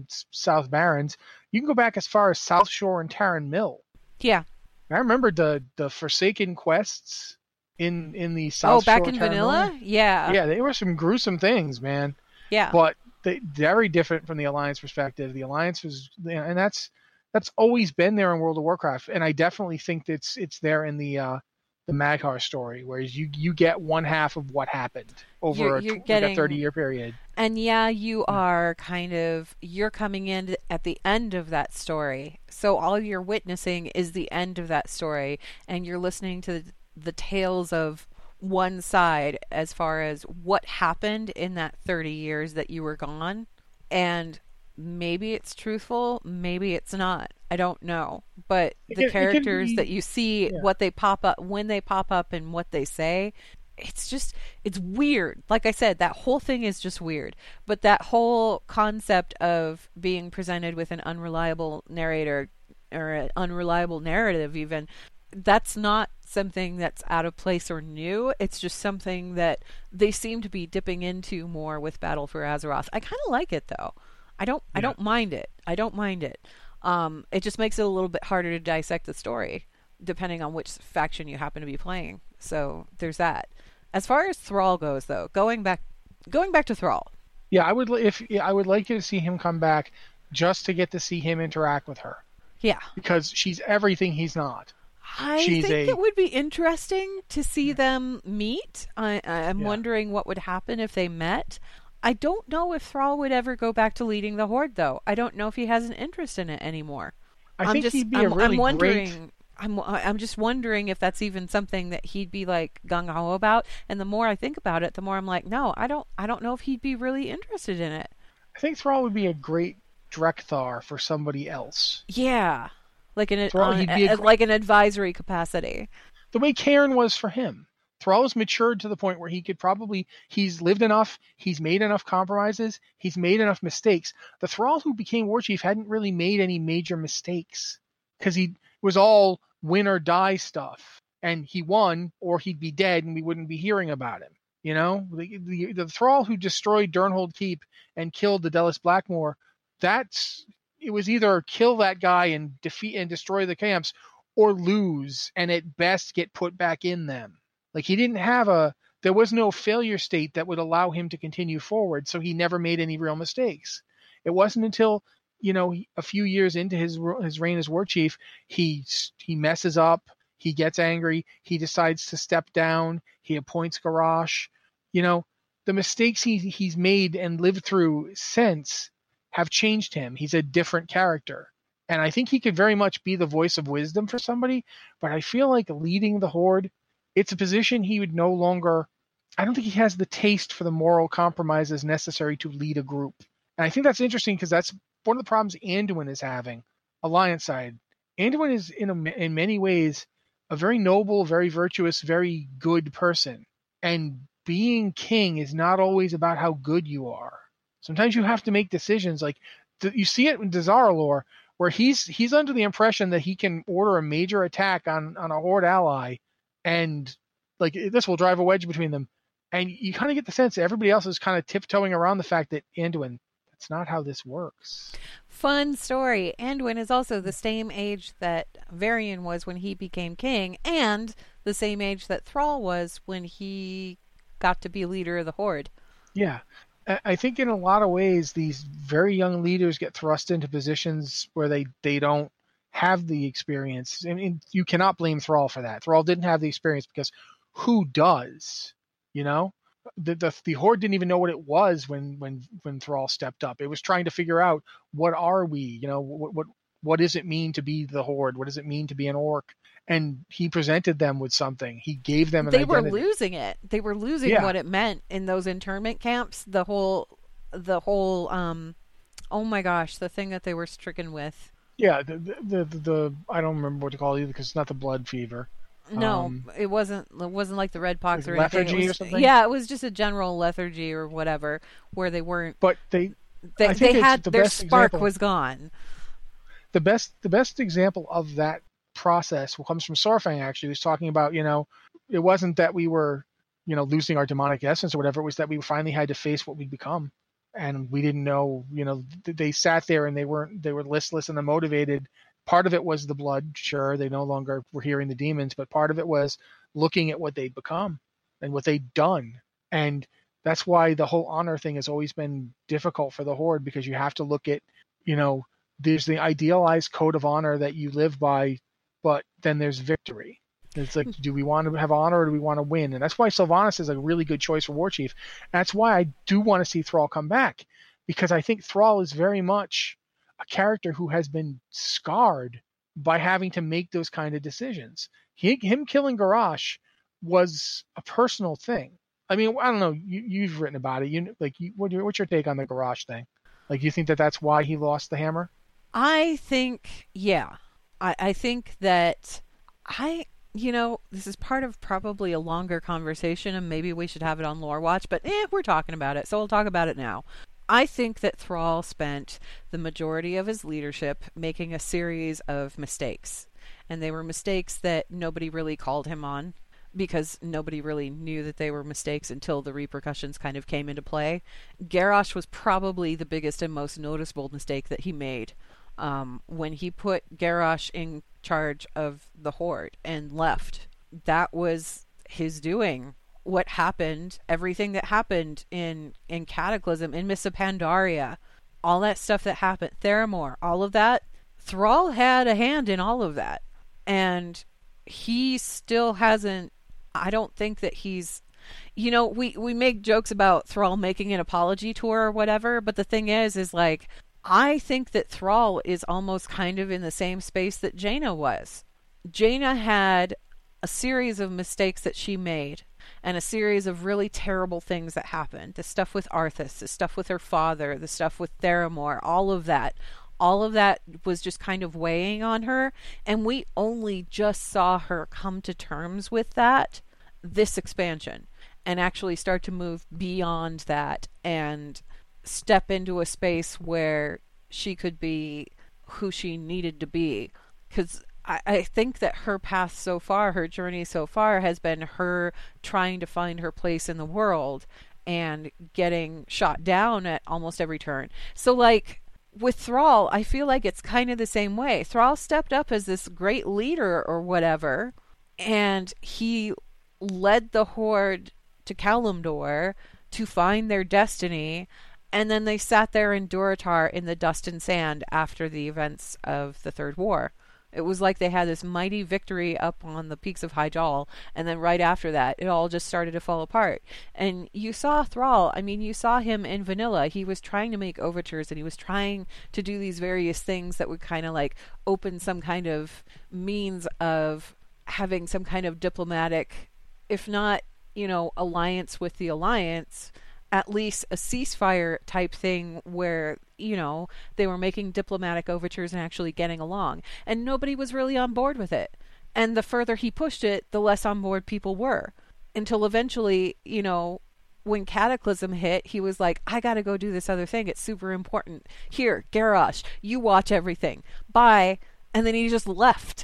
South Barrens. You can go back as far as South Shore and Tarren Mill. Yeah. I remember the Forsaken quests in the South Shore. Oh, back in vanilla? Yeah. Yeah, they were some gruesome things, man. Yeah. But very different from the Alliance perspective. The Alliance was, and that's always been there in World of Warcraft, and I definitely think that it's there in the Mag'har story, whereas you get one half of what happened over a 30-year period. And you are you're coming in at the end of that story. So all you're witnessing is the end of that story, and you're listening to the tales of one side as far as what happened in that 30 years that you were gone. And maybe it's truthful, maybe it's not. I don't know. But the characters that you see, what they pop up, when they pop up and what they say, it's weird. Like I said, that whole thing is just weird. But that whole concept of being presented with an unreliable narrator or an unreliable narrative even, that's not something that's out of place or new. It's just something that they seem to be dipping into more with Battle for Azeroth. I kind of like it though. I don't mind it. I don't mind it. It just makes it a little bit harder to dissect the story, depending on which faction you happen to be playing. So there's that. As far as Thrall goes, though, going back to Thrall. Yeah, I would like to see him come back just to get to see him interact with her. Yeah, because she's everything he's not. I think it would be interesting to see them meet. I'm wondering what would happen if they met. I don't know if Thrall would ever go back to leading the Horde, though. I don't know if he has an interest in it anymore. I think he'd be a really great... I'm just wondering if that's even something that he'd be like gung ho about. And the more I think about it, the more I'm like, no, I don't know if he'd be really interested in it. I think Thrall would be a great Drekthar for somebody else. Yeah, like an advisory capacity. The way Cairn was for him. Thrall's matured to the point where he's lived enough, he's made enough compromises, he's made enough mistakes. The Thrall who became war chief hadn't really made any major mistakes because he was all win or die stuff. And he won or he'd be dead and we wouldn't be hearing about him. The Thrall who destroyed Durnhold Keep and killed the Delis Blackmoor, it was either kill that guy and defeat and destroy the camps or lose and at best get put back in them. Like he didn't have there was no failure state that would allow him to continue forward, so he never made any real mistakes. It wasn't until, a few years into his reign as war chief, he messes up, he gets angry, he decides to step down, he appoints Garrosh. The mistakes he's made and lived through since have changed him. He's a different character. And I think he could very much be the voice of wisdom for somebody, but I feel like leading the Horde, it's a position he would no longer... I don't think he has the taste for the moral compromises necessary to lead a group. And I think that's interesting because that's one of the problems Anduin is having. alliance side, Anduin is in many ways a very noble, very virtuous, very good person. And being king is not always about how good you are. Sometimes you have to make decisions. Like you see it in Dazar'alor, where he's under the impression that he can order a major attack on a Horde ally, and like this will drive a wedge between them. And you kind of get the sense that everybody else is kind of tiptoeing around the fact that Anduin, that's not how this works. Fun story. Anduin is also the same age that Varian was when he became king, and the same age that Thrall was when he got to be leader of the Horde. Yeah. I think in a lot of ways, these very young leaders get thrust into positions where they don't have the experience. I mean, you cannot blame Thrall for that. Thrall didn't have the experience because who does? You know, the Horde didn't even know what it was when Thrall stepped up. It was trying to figure out, what are we? You know, what does it mean to be the Horde? What does it mean to be an orc? And he presented them with something. He gave them an identity. They were losing it. They were losing what it meant in those internment camps. The whole oh my gosh, the thing that they were stricken with. Yeah, the I don't remember what to call it either, because it's not the blood fever. No, it wasn't like the red pox or anything. Lethargy or something? Yeah, it was just a general lethargy or whatever, where they weren't. But they had the their best spark example. was gone. The best example of that process comes from Saurfang. Actually, he was talking about, you know, it wasn't that we were, you know, losing our demonic essence or whatever. It was that we finally had to face what we'd become, and we didn't know. You know, they sat there and they were listless and unmotivated. Part of it was the blood. Sure, they no longer were hearing the demons, but part of it was looking at what they'd become and what they'd done. And that's why the whole honor thing has always been difficult for the Horde, because you have to look at, you know, there's the idealized code of honor that you live by, but then there's victory. It's like, do we want to have honor or do we want to win? And that's why Sylvanas is a really good choice for War Chief. That's why I do want to see Thrall come back, because I think Thrall is very much a character who has been scarred by having to make those kind of decisions. Him killing Garrosh was a personal thing. I mean, I don't know. You've written about it. What's your take on the Garrosh thing? Like, you think that that's why he lost the hammer? I think, yeah. I think that this is part of probably a longer conversation, and maybe we should have it on Lore Watch, but we're talking about it, so we'll talk about it now. I think that Thrall spent the majority of his leadership making a series of mistakes. And they were mistakes that nobody really called him on, because nobody really knew that they were mistakes until the repercussions kind of came into play. Garrosh was probably the biggest and most noticeable mistake that he made. When he put Garrosh in charge of the Horde and left, that was his doing. What happened, everything that happened in Cataclysm, in Mists of Pandaria, all that stuff that happened, Theramore, all of that, Thrall had a hand in all of that. And he still hasn't, I don't think that he's, you know, we make jokes about Thrall making an apology tour or whatever, but the thing is like, I think that Thrall is almost kind of in the same space that Jaina was. Jaina had a series of mistakes that she made, and a series of really terrible things that happened. The stuff with Arthas, the stuff with her father, the stuff with Theramore, all of that was just kind of weighing on her, and we only just saw her come to terms with that this expansion, and actually start to move beyond that and step into a space where she could be who she needed to be. Because I think that her path so far, her journey so far, has been her trying to find her place in the world and getting shot down at almost every turn. So, like, with Thrall, I feel like it's kind of the same way. Thrall stepped up as this great leader or whatever, and he led the Horde to Kalimdor to find their destiny, and then they sat there in Durotar in the dust and sand after the events of the Third War. It was like they had this mighty victory up on the peaks of Hyjal, and then right after that, it all just started to fall apart. And you saw Thrall, I mean, you saw him in Vanilla. He was trying to make overtures, and he was trying to do these various things that would kind of like open some kind of means of having some kind of diplomatic, if not, alliance with the Alliance, at least a ceasefire type thing where, you know, they were making diplomatic overtures and actually getting along. And nobody was really on board with it. And the further he pushed it, the less on board people were. Until eventually, you know, when Cataclysm hit, he was like, I gotta go do this other thing. It's super important. Here, Garrosh, you watch everything. Bye. And then he just left.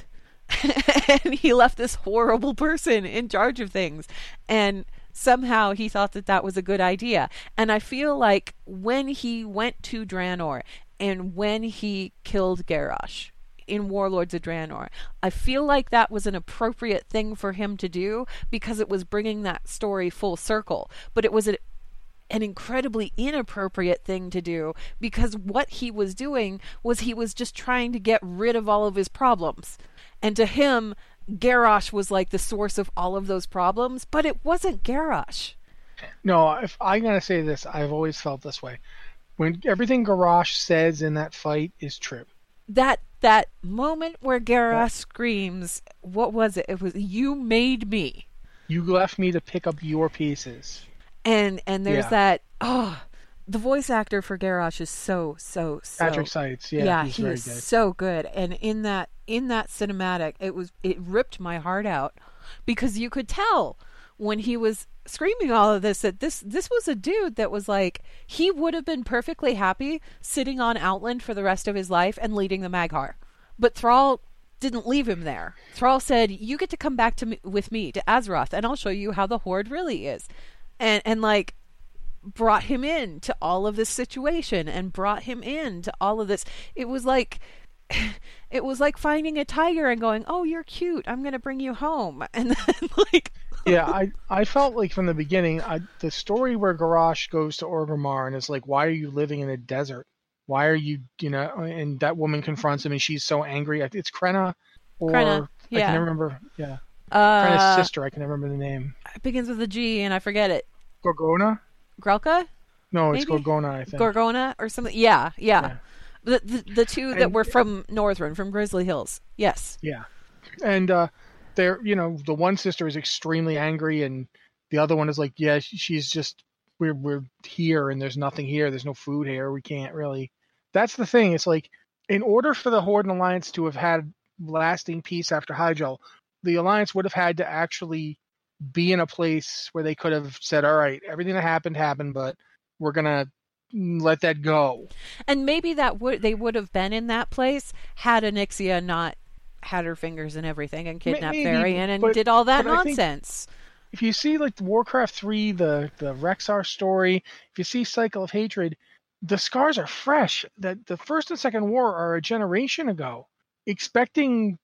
And he left this horrible person in charge of things. And somehow he thought that that was a good idea. And I feel like when he went to Draenor and when he killed Garrosh in Warlords of Draenor, I feel like that was an appropriate thing for him to do because it was bringing that story full circle. But it was an incredibly inappropriate thing to do because what he was doing was he was just trying to get rid of all of his problems. And to him, Garrosh was like the source of all of those problems, but it wasn't Garrosh. No, if I'm going to say this, I've always felt this way. When everything Garrosh says in that fight is true. That moment where Garrosh screams, what was it? It was, you made me. You left me to pick up your pieces. And there's that, the voice actor for Garrosh is so Patrick Seitz, he's very is good. So good. And in that cinematic, it ripped my heart out because you could tell when he was screaming all of this that this was a dude that was like, he would have been perfectly happy sitting on Outland for the rest of his life and leading the Mag'har. But Thrall didn't leave him there. Thrall said, you get to come back with me to Azeroth and I'll show you how the Horde really is. And like brought him in to all of this situation and brought him in to all of this. It was like finding a tiger and going, oh, you're cute, I'm going to bring you home. And then like... Yeah, I felt like from the beginning, the story where Garrosh goes to Orgrimmar and is like, why are you living in a desert? Why are you, and that woman confronts him and she's so angry. It's Krenna. Krenna, yeah. I can remember, yeah. Krenna's sister, I can remember the name. It begins with a G and I forget it. Gorgona? Grelka? No, Maybe? It's Gorgona, I think. Gorgona or something. Yeah. The two that were from Northrend, from Grizzly Hills. Yes. Yeah. And they're, the one sister is extremely angry and the other one is like, yeah, she's just, we're here and there's nothing here. There's no food here. We can't really. That's the thing. It's like, in order for the Horde and Alliance to have had lasting peace after Hyjal, the Alliance would have had to actually be in a place where they could have said, all right, everything that happened, but we're going to let that go. And maybe they would have been in that place had Onyxia not had her fingers and everything and kidnapped Varian and did all that nonsense. If you see like Warcraft 3, the Rexxar story, if you see Cycle of Hatred, the scars are fresh. That the First and Second War are a generation ago. Expecting,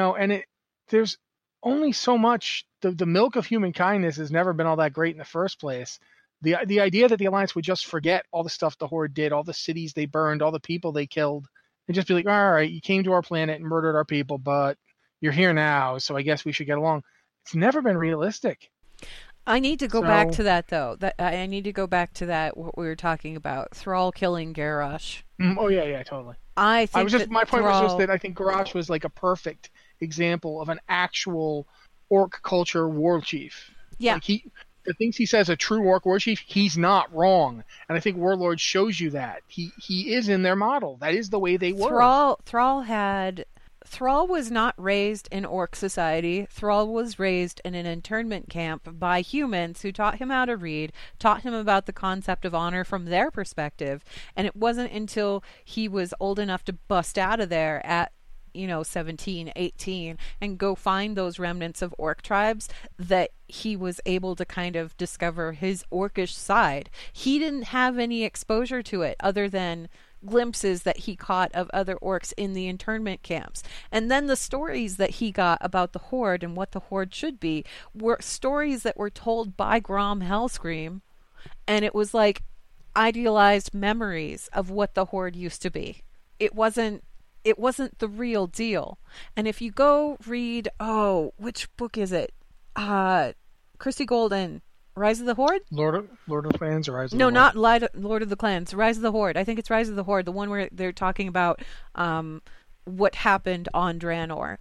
there's only so much. The milk of human kindness has never been all that great in the first place. The idea that the Alliance would just forget all the stuff the Horde did, all the cities they burned, all the people they killed, and just be like, all right, you came to our planet and murdered our people, but you're here now, so I guess we should get along. It's never been realistic. I need to go back to that, though. I need to go back to that, what we were talking about, Thrall killing Garrosh. Oh, yeah, totally. My point was just that I think Garrosh was like a perfect example of an actual orc culture war chief. Yeah. Like the things he says a true orc war chief, he's not wrong. And I think Warlord shows you that. He is in their model. That is the way they were. Thrall was not raised in orc society. Thrall was raised in an internment camp by humans who taught him how to read, taught him about the concept of honor from their perspective. And it wasn't until he was old enough to bust out of there at 17, 18, and go find those remnants of orc tribes that he was able to kind of discover his orcish side. He didn't have any exposure to it other than glimpses that he caught of other orcs in the internment camps. And then the stories that he got about the Horde and what the Horde should be were stories that were told by Grom Hellscream, and it was like idealized memories of what the Horde used to be. It wasn't the real deal. And if you go read, which book is it? Christy Golden, Rise of the Horde? Lord of the Clans or Rise of the Horde? No, not Lord of the Clans. Rise of the Horde. I think it's Rise of the Horde, the one where they're talking about what happened on Draenor.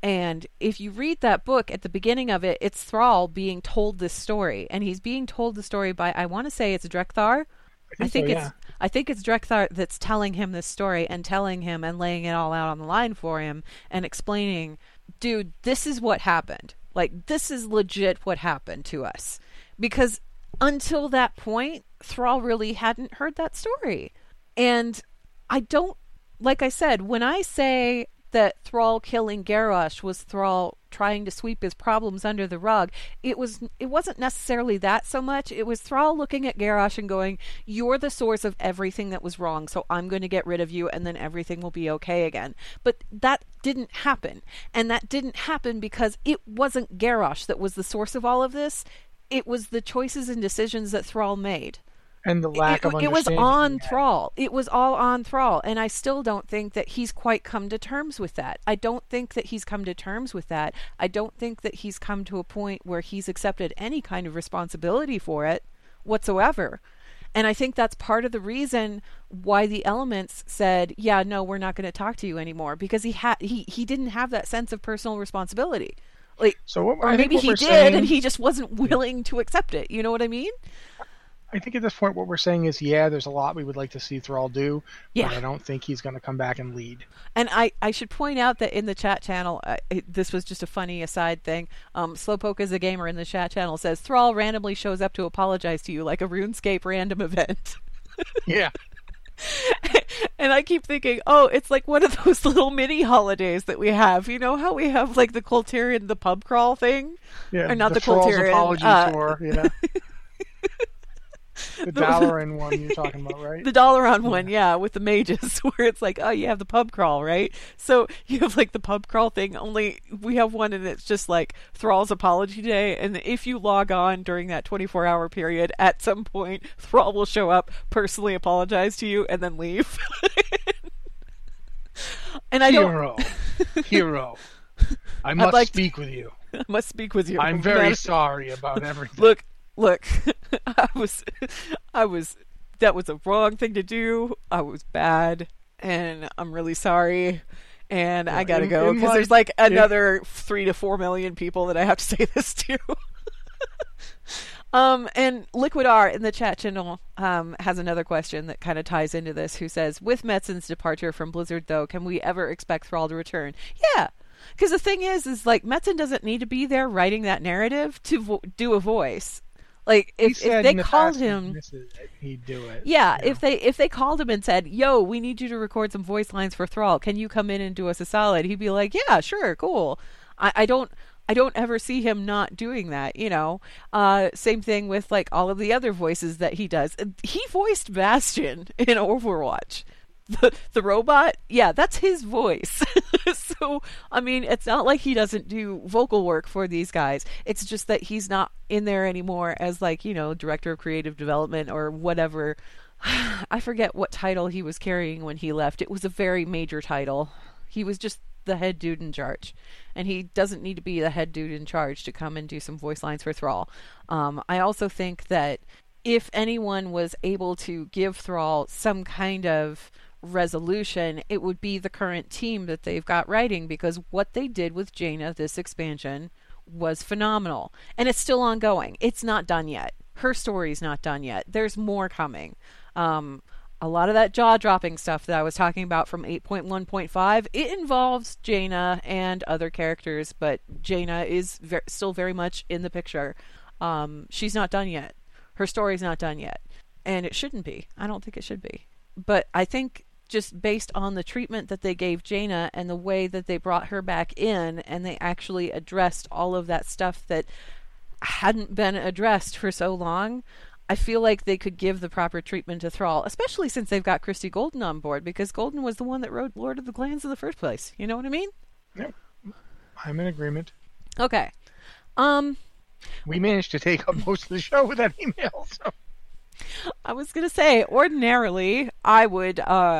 And if you read that book, at the beginning of it, it's Thrall being told this story. And he's being told the story by, I want to say it's Drekthar. I think it's Drekthar that's telling him this story and telling him and laying it all out on the line for him and explaining, dude, this is what happened. Like, this is legit what happened to us. Because until that point, Thrall really hadn't heard that story. And I don't, like I said, when I say that Thrall killing Garrosh was Thrall trying to sweep his problems under the rug, it wasn't necessarily that so much. It was Thrall looking at Garrosh and going, you're the source of everything that was wrong, so I'm going to get rid of you and then everything will be okay again. But that didn't happen. And that didn't happen because it wasn't Garrosh that was the source of all of this. It was the choices and decisions that Thrall made. And the lack of understanding. It was on Thrall. It was all on Thrall. And I still don't think that he's quite come to terms with that. I don't think that he's come to terms with that. I don't think that he's come to a point where he's accepted any kind of responsibility for it whatsoever. And I think that's part of the reason why the Elements said, yeah, no, we're not going to talk to you anymore. Because he didn't have that sense of personal responsibility. Like, so or maybe he did and he just wasn't willing to accept it. You know what I mean? I think at this point what we're saying is, yeah, there's a lot we would like to see Thrall do, but I don't think he's going to come back and lead. And I should point out that in the chat channel, this was just a funny aside thing. Slowpoke is a gamer in the chat channel says, Thrall randomly shows up to apologize to you like a RuneScape random event. Yeah. And I keep thinking, oh, it's like one of those little mini holidays that we have. You know how we have like the Colterian, the pub crawl thing? Yeah, or not the Thrall's Colterian. apology tour, yeah. The Dalaran one you're talking about, right? The Dalaran one, yeah, with the mages, where it's like, oh, you have the pub crawl, right? So you have like the pub crawl thing, only we have one and it's just like Thrall's apology day, and if you log on during that 24-hour period, at some point, Thrall will show up, personally apologize to you, and then leave. And I Hero. I must speak with you. I must speak with you. I'm very sorry about everything. Look, that was a wrong thing to do. I was bad, and I'm really sorry, and I gotta go because there's like another 3 to 4 million people that I have to say this to. And Liquid R in the chat channel has another question that kind of ties into this, who says, with Metzen's departure from Blizzard, though, can we ever expect Thrall to return? Yeah. Because the thing is like Metzen doesn't need to be there writing that narrative to do a voice. Like if they called him, he'd do it. Yeah, you know? if they called him and said, "Yo, we need you to record some voice lines for Thrall. Can you come in and do us a solid?" He'd be like, "Yeah, sure, cool." I don't ever see him not doing that, you know. Same thing with like all of the other voices that he does. He voiced Bastion in Overwatch. The robot, yeah, that's his voice. So, I mean, it's not like he doesn't do vocal work for these guys. It's just that he's not in there anymore as like, you know, director of creative development or whatever. I forget what title he was carrying when he left. It was a very major title. He was just the head dude in charge. And he doesn't need to be the head dude in charge to come and do some voice lines for Thrall. I also think that if anyone was able to give Thrall some kind of resolution, it would be the current team that they've got writing, because what they did with Jaina this expansion was phenomenal, and it's still ongoing. It's not done yet. Her story's not done yet. There's more coming. A lot of that jaw-dropping stuff that I was talking about from 8.1.5, it involves Jaina and other characters, but Jaina is still very much in the picture. She's not done yet. Her story's not done yet, and it shouldn't be. I don't think it should be. But I think just based on the treatment that they gave Jaina and the way that they brought her back in, and they actually addressed all of that stuff that hadn't been addressed for so long, I feel like they could give the proper treatment to Thrall, especially since they've got Christy Golden on board, because Golden was the one that wrote Lord of the Clans in the first place. You know what I mean? Yep. I'm in agreement. Okay. We managed to take up most of the show with that email, so... I was going to say, ordinarily, I would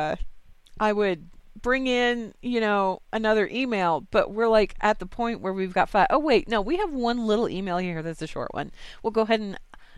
bring in, you know, another email, but we're like at the point where we've got 5. Oh, wait, no, we have one little email here that's a short one. We'll go ahead and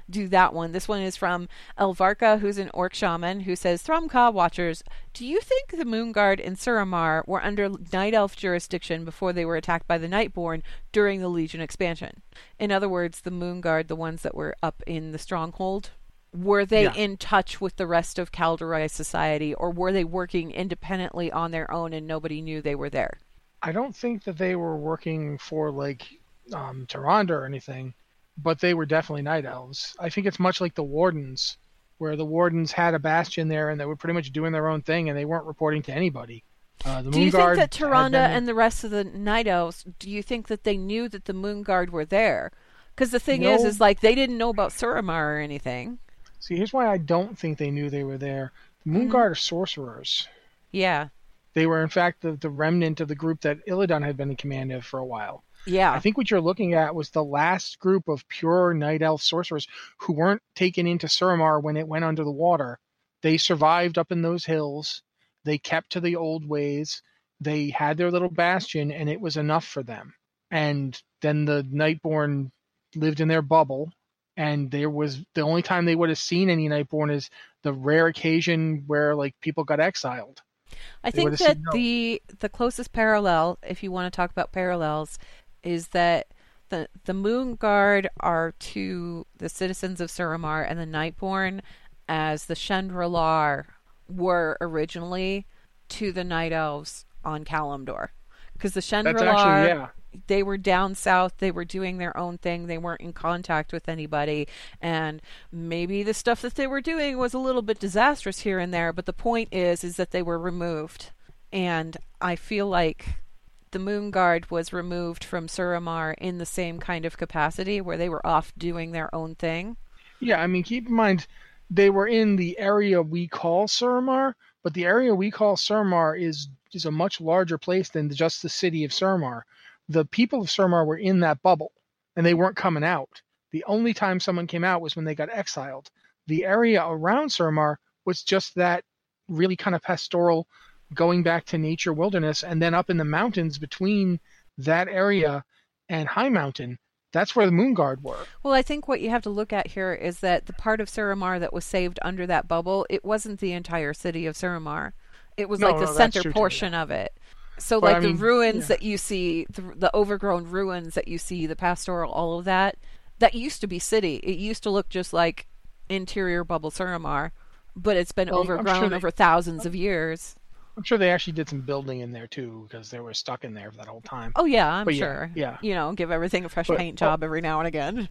do that one. This one is from Elvarka, who's an orc shaman, who says, Thrumka Watchers, do you think the Moonguard in Suramar were under Night Elf jurisdiction before they were attacked by the Nightborn during the Legion expansion? In other words, the Moonguard, the ones that were up in the Stronghold, were they in touch with the rest of Kaldorei society, or were they working independently on their own and nobody knew they were there? I don't think that they were working for, like, Tyrande or anything, but they were definitely Night Elves. I think it's much like the Wardens, where the Wardens had a bastion there and they were pretty much doing their own thing and they weren't reporting to anybody. Do you think that Tyrande and the rest of the Night Elves, do you think that they knew that the Moonguard were there? Because the thing is like, they didn't know about Suramar or anything. See, here's why I don't think they knew they were there. The Moonguard are sorcerers. Yeah. They were, in fact, the remnant of the group that Illidan had been in command of for a while. Yeah. I think what you're looking at was the last group of pure Night Elf sorcerers who weren't taken into Suramar when it went under the water. They survived up in those hills. They kept to the old ways. They had their little bastion, and it was enough for them. And then the Nightborn lived in their bubble, and there was the only time they would have seen any Nightborn is the rare occasion where, like, people got exiled. I think that the closest parallel, if you want to talk about parallels, is that the Moonguard are to the citizens of Suramar, and the Nightborn, as the Chandrilar were originally to the Night Elves on Kalimdor. Because the Chandrilar, they were down south, they were doing their own thing, they weren't in contact with anybody, and maybe the stuff that they were doing was a little bit disastrous here and there, but the point is that they were removed. And I feel like the Moonguard was removed from Suramar in the same kind of capacity, where they were off doing their own thing. Yeah, I mean, keep in mind, they were in the area we call Suramar, but the area we call Suramar is a much larger place than just the city of Suramar. The people of Suramar were in that bubble, and they weren't coming out. The only time someone came out was when they got exiled. The area around Suramar was just that really kind of pastoral, going back to nature wilderness, and then up in the mountains between that area and High Mountain, that's where the Moonguard were. Well, I think what you have to look at here is that the part of Suramar that was saved under that bubble, it wasn't the entire city of Suramar. It was the center portion of it. So, but, like, the ruins that you see, the overgrown ruins that you see, the pastoral, all of that, that used to be city. It used to look just like interior bubble Suramar, but it's been overgrown over thousands of years. I'm sure they actually did some building in there, too, because they were stuck in there for that whole time. Oh, yeah, I'm sure. Yeah. You know, give everything a fresh paint job every now and again.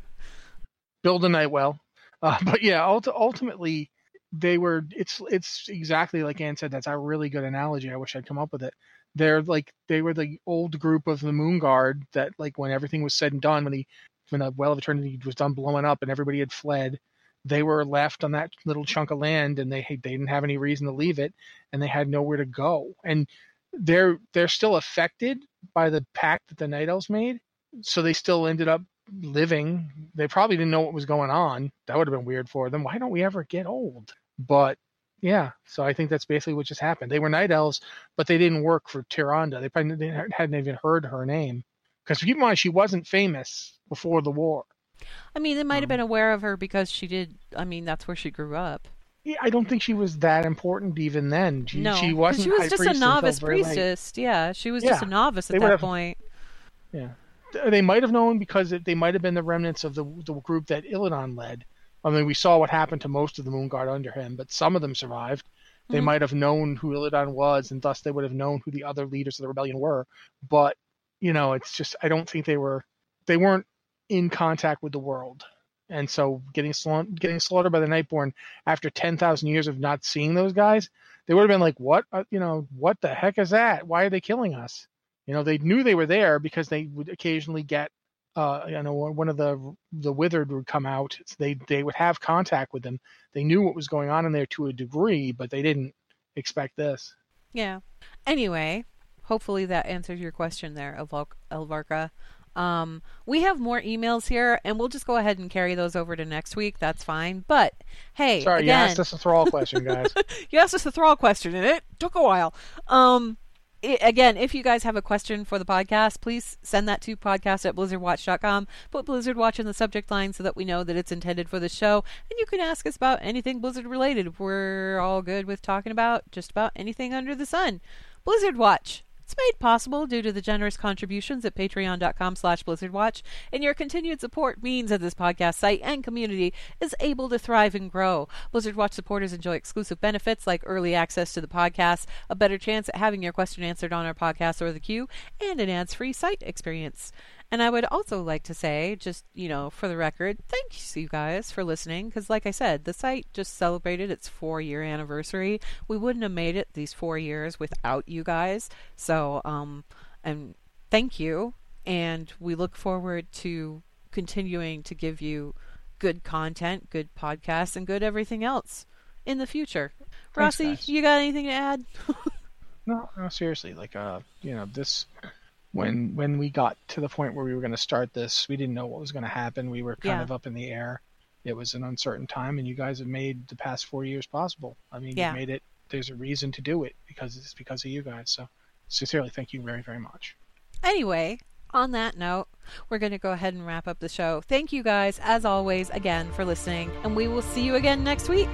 Build a night well. But, yeah, ultimately, they were, it's exactly like Anne said, that's a really good analogy. I wish I'd come up with it. They were the old group of the Moonguard that, like, when everything was said and done, when the Well of Eternity was done blowing up and everybody had fled, they were left on that little chunk of land, and they didn't have any reason to leave it, and they had nowhere to go. And they're still affected by the pact that the Night Elves made, so they still ended up living. They probably didn't know what was going on. That would have been weird for them. Why don't we ever get old? But yeah, so I think that's basically what just happened. They were Night Elves, but they didn't work for Tyrande. They probably hadn't even heard her name. Because keep in mind, she wasn't famous before the war. I mean, they might have been aware of her because she did. I mean, that's where she grew up. Yeah, I don't think she was that important even then. She wasn't. She was just a novice priestess. Yeah, she was just a novice at that point. Yeah, they might have known because they might have been the remnants of the group that Illidan led. I mean, we saw what happened to most of the Moonguard under him, but some of them survived. They might have known who Illidan was, and thus they would have known who the other leaders of the rebellion were. But, you know, it's just, I don't think they weren't in contact with the world. And so getting slaughtered by the Nightborn after 10,000 years of not seeing those guys, they would have been like, what? What the heck is that? Why are they killing us? You know, they knew they were there because they would occasionally get, one of the Withered would come out. They would have contact with them. They knew what was going on in there to a degree, but they didn't expect this. Yeah. Anyway, hopefully that answers your question there, Elvarka. We have more emails here, and we'll just go ahead and carry those over to next week. That's fine. But, hey, sorry, again, you asked us a Thrall question, guys. You asked us a Thrall question, and it took a while. again, if you guys have a question for the podcast, please send that to podcast@blizzardwatch.com. Put Blizzard Watch in the subject line so that we know that it's intended for the show. And you can ask us about anything Blizzard related. We're all good with talking about just about anything under the sun. Blizzard Watch. It's made possible due to the generous contributions at patreon.com/blizzardwatch, and your continued support means that this podcast site and community is able to thrive and grow. Blizzard Watch supporters enjoy exclusive benefits like early access to the podcast, a better chance at having your question answered on our podcast or the queue, and an ads-free site experience. And I would also like to say, just, for the record, thanks you guys for listening, because like I said, the site just celebrated its 4-year anniversary. We wouldn't have made it these 4 years without you guys. So, and thank you. And we look forward to continuing to give you good content, good podcasts, and good everything else in the future. Thanks, Rossi, guys. you got anything to add? No, seriously. This... When we got to the point where we were going to start this, we didn't know what was going to happen. We were kind of up in the air. It was an uncertain time, and you guys have made the past 4 years possible. I mean, you made it. There's a reason to do it because it's because of you guys. So, sincerely, thank you very, very much. Anyway, on that note, we're going to go ahead and wrap up the show. Thank you guys, as always, again for listening, and we will see you again next week.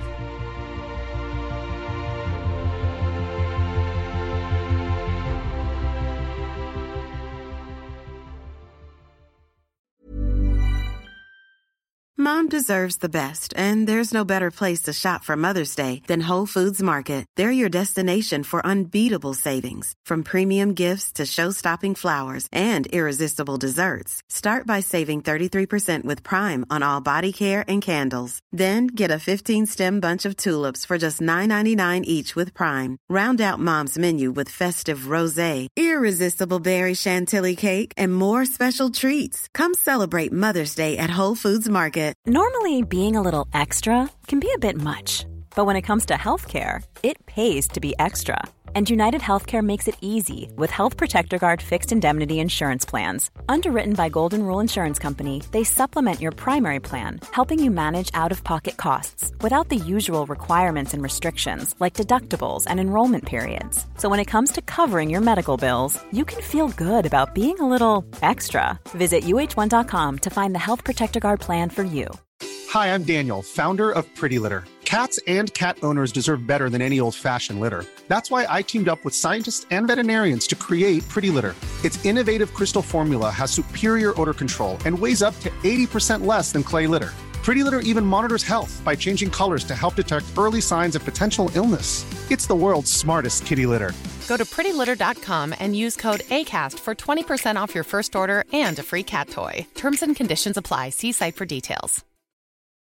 Mom deserves the best, and there's no better place to shop for Mother's Day than Whole Foods Market. They're your destination for unbeatable savings, from premium gifts to show-stopping flowers and irresistible desserts. Start by saving 33% with Prime on all body care and candles. Then get a 15-stem bunch of tulips for just $9.99 each with Prime. Round out Mom's menu with festive rosé, irresistible berry chantilly cake, and more special treats. Come celebrate Mother's Day at Whole Foods Market. Normally, being a little extra can be a bit much, but when it comes to healthcare, it pays to be extra. And United Healthcare makes it easy with Health Protector Guard fixed indemnity insurance plans. Underwritten by Golden Rule Insurance Company, they supplement your primary plan, helping you manage out-of-pocket costs without the usual requirements and restrictions like deductibles and enrollment periods. So when it comes to covering your medical bills, you can feel good about being a little extra. Visit uh1.com to find the Health Protector Guard plan for you. Hi, I'm Daniel, founder of Pretty Litter. Cats and cat owners deserve better than any old-fashioned litter. That's why I teamed up with scientists and veterinarians to create Pretty Litter. Its innovative crystal formula has superior odor control and weighs up to 80% less than clay litter. Pretty Litter even monitors health by changing colors to help detect early signs of potential illness. It's the world's smartest kitty litter. Go to prettylitter.com and use code ACAST for 20% off your first order and a free cat toy. Terms and conditions apply. See site for details.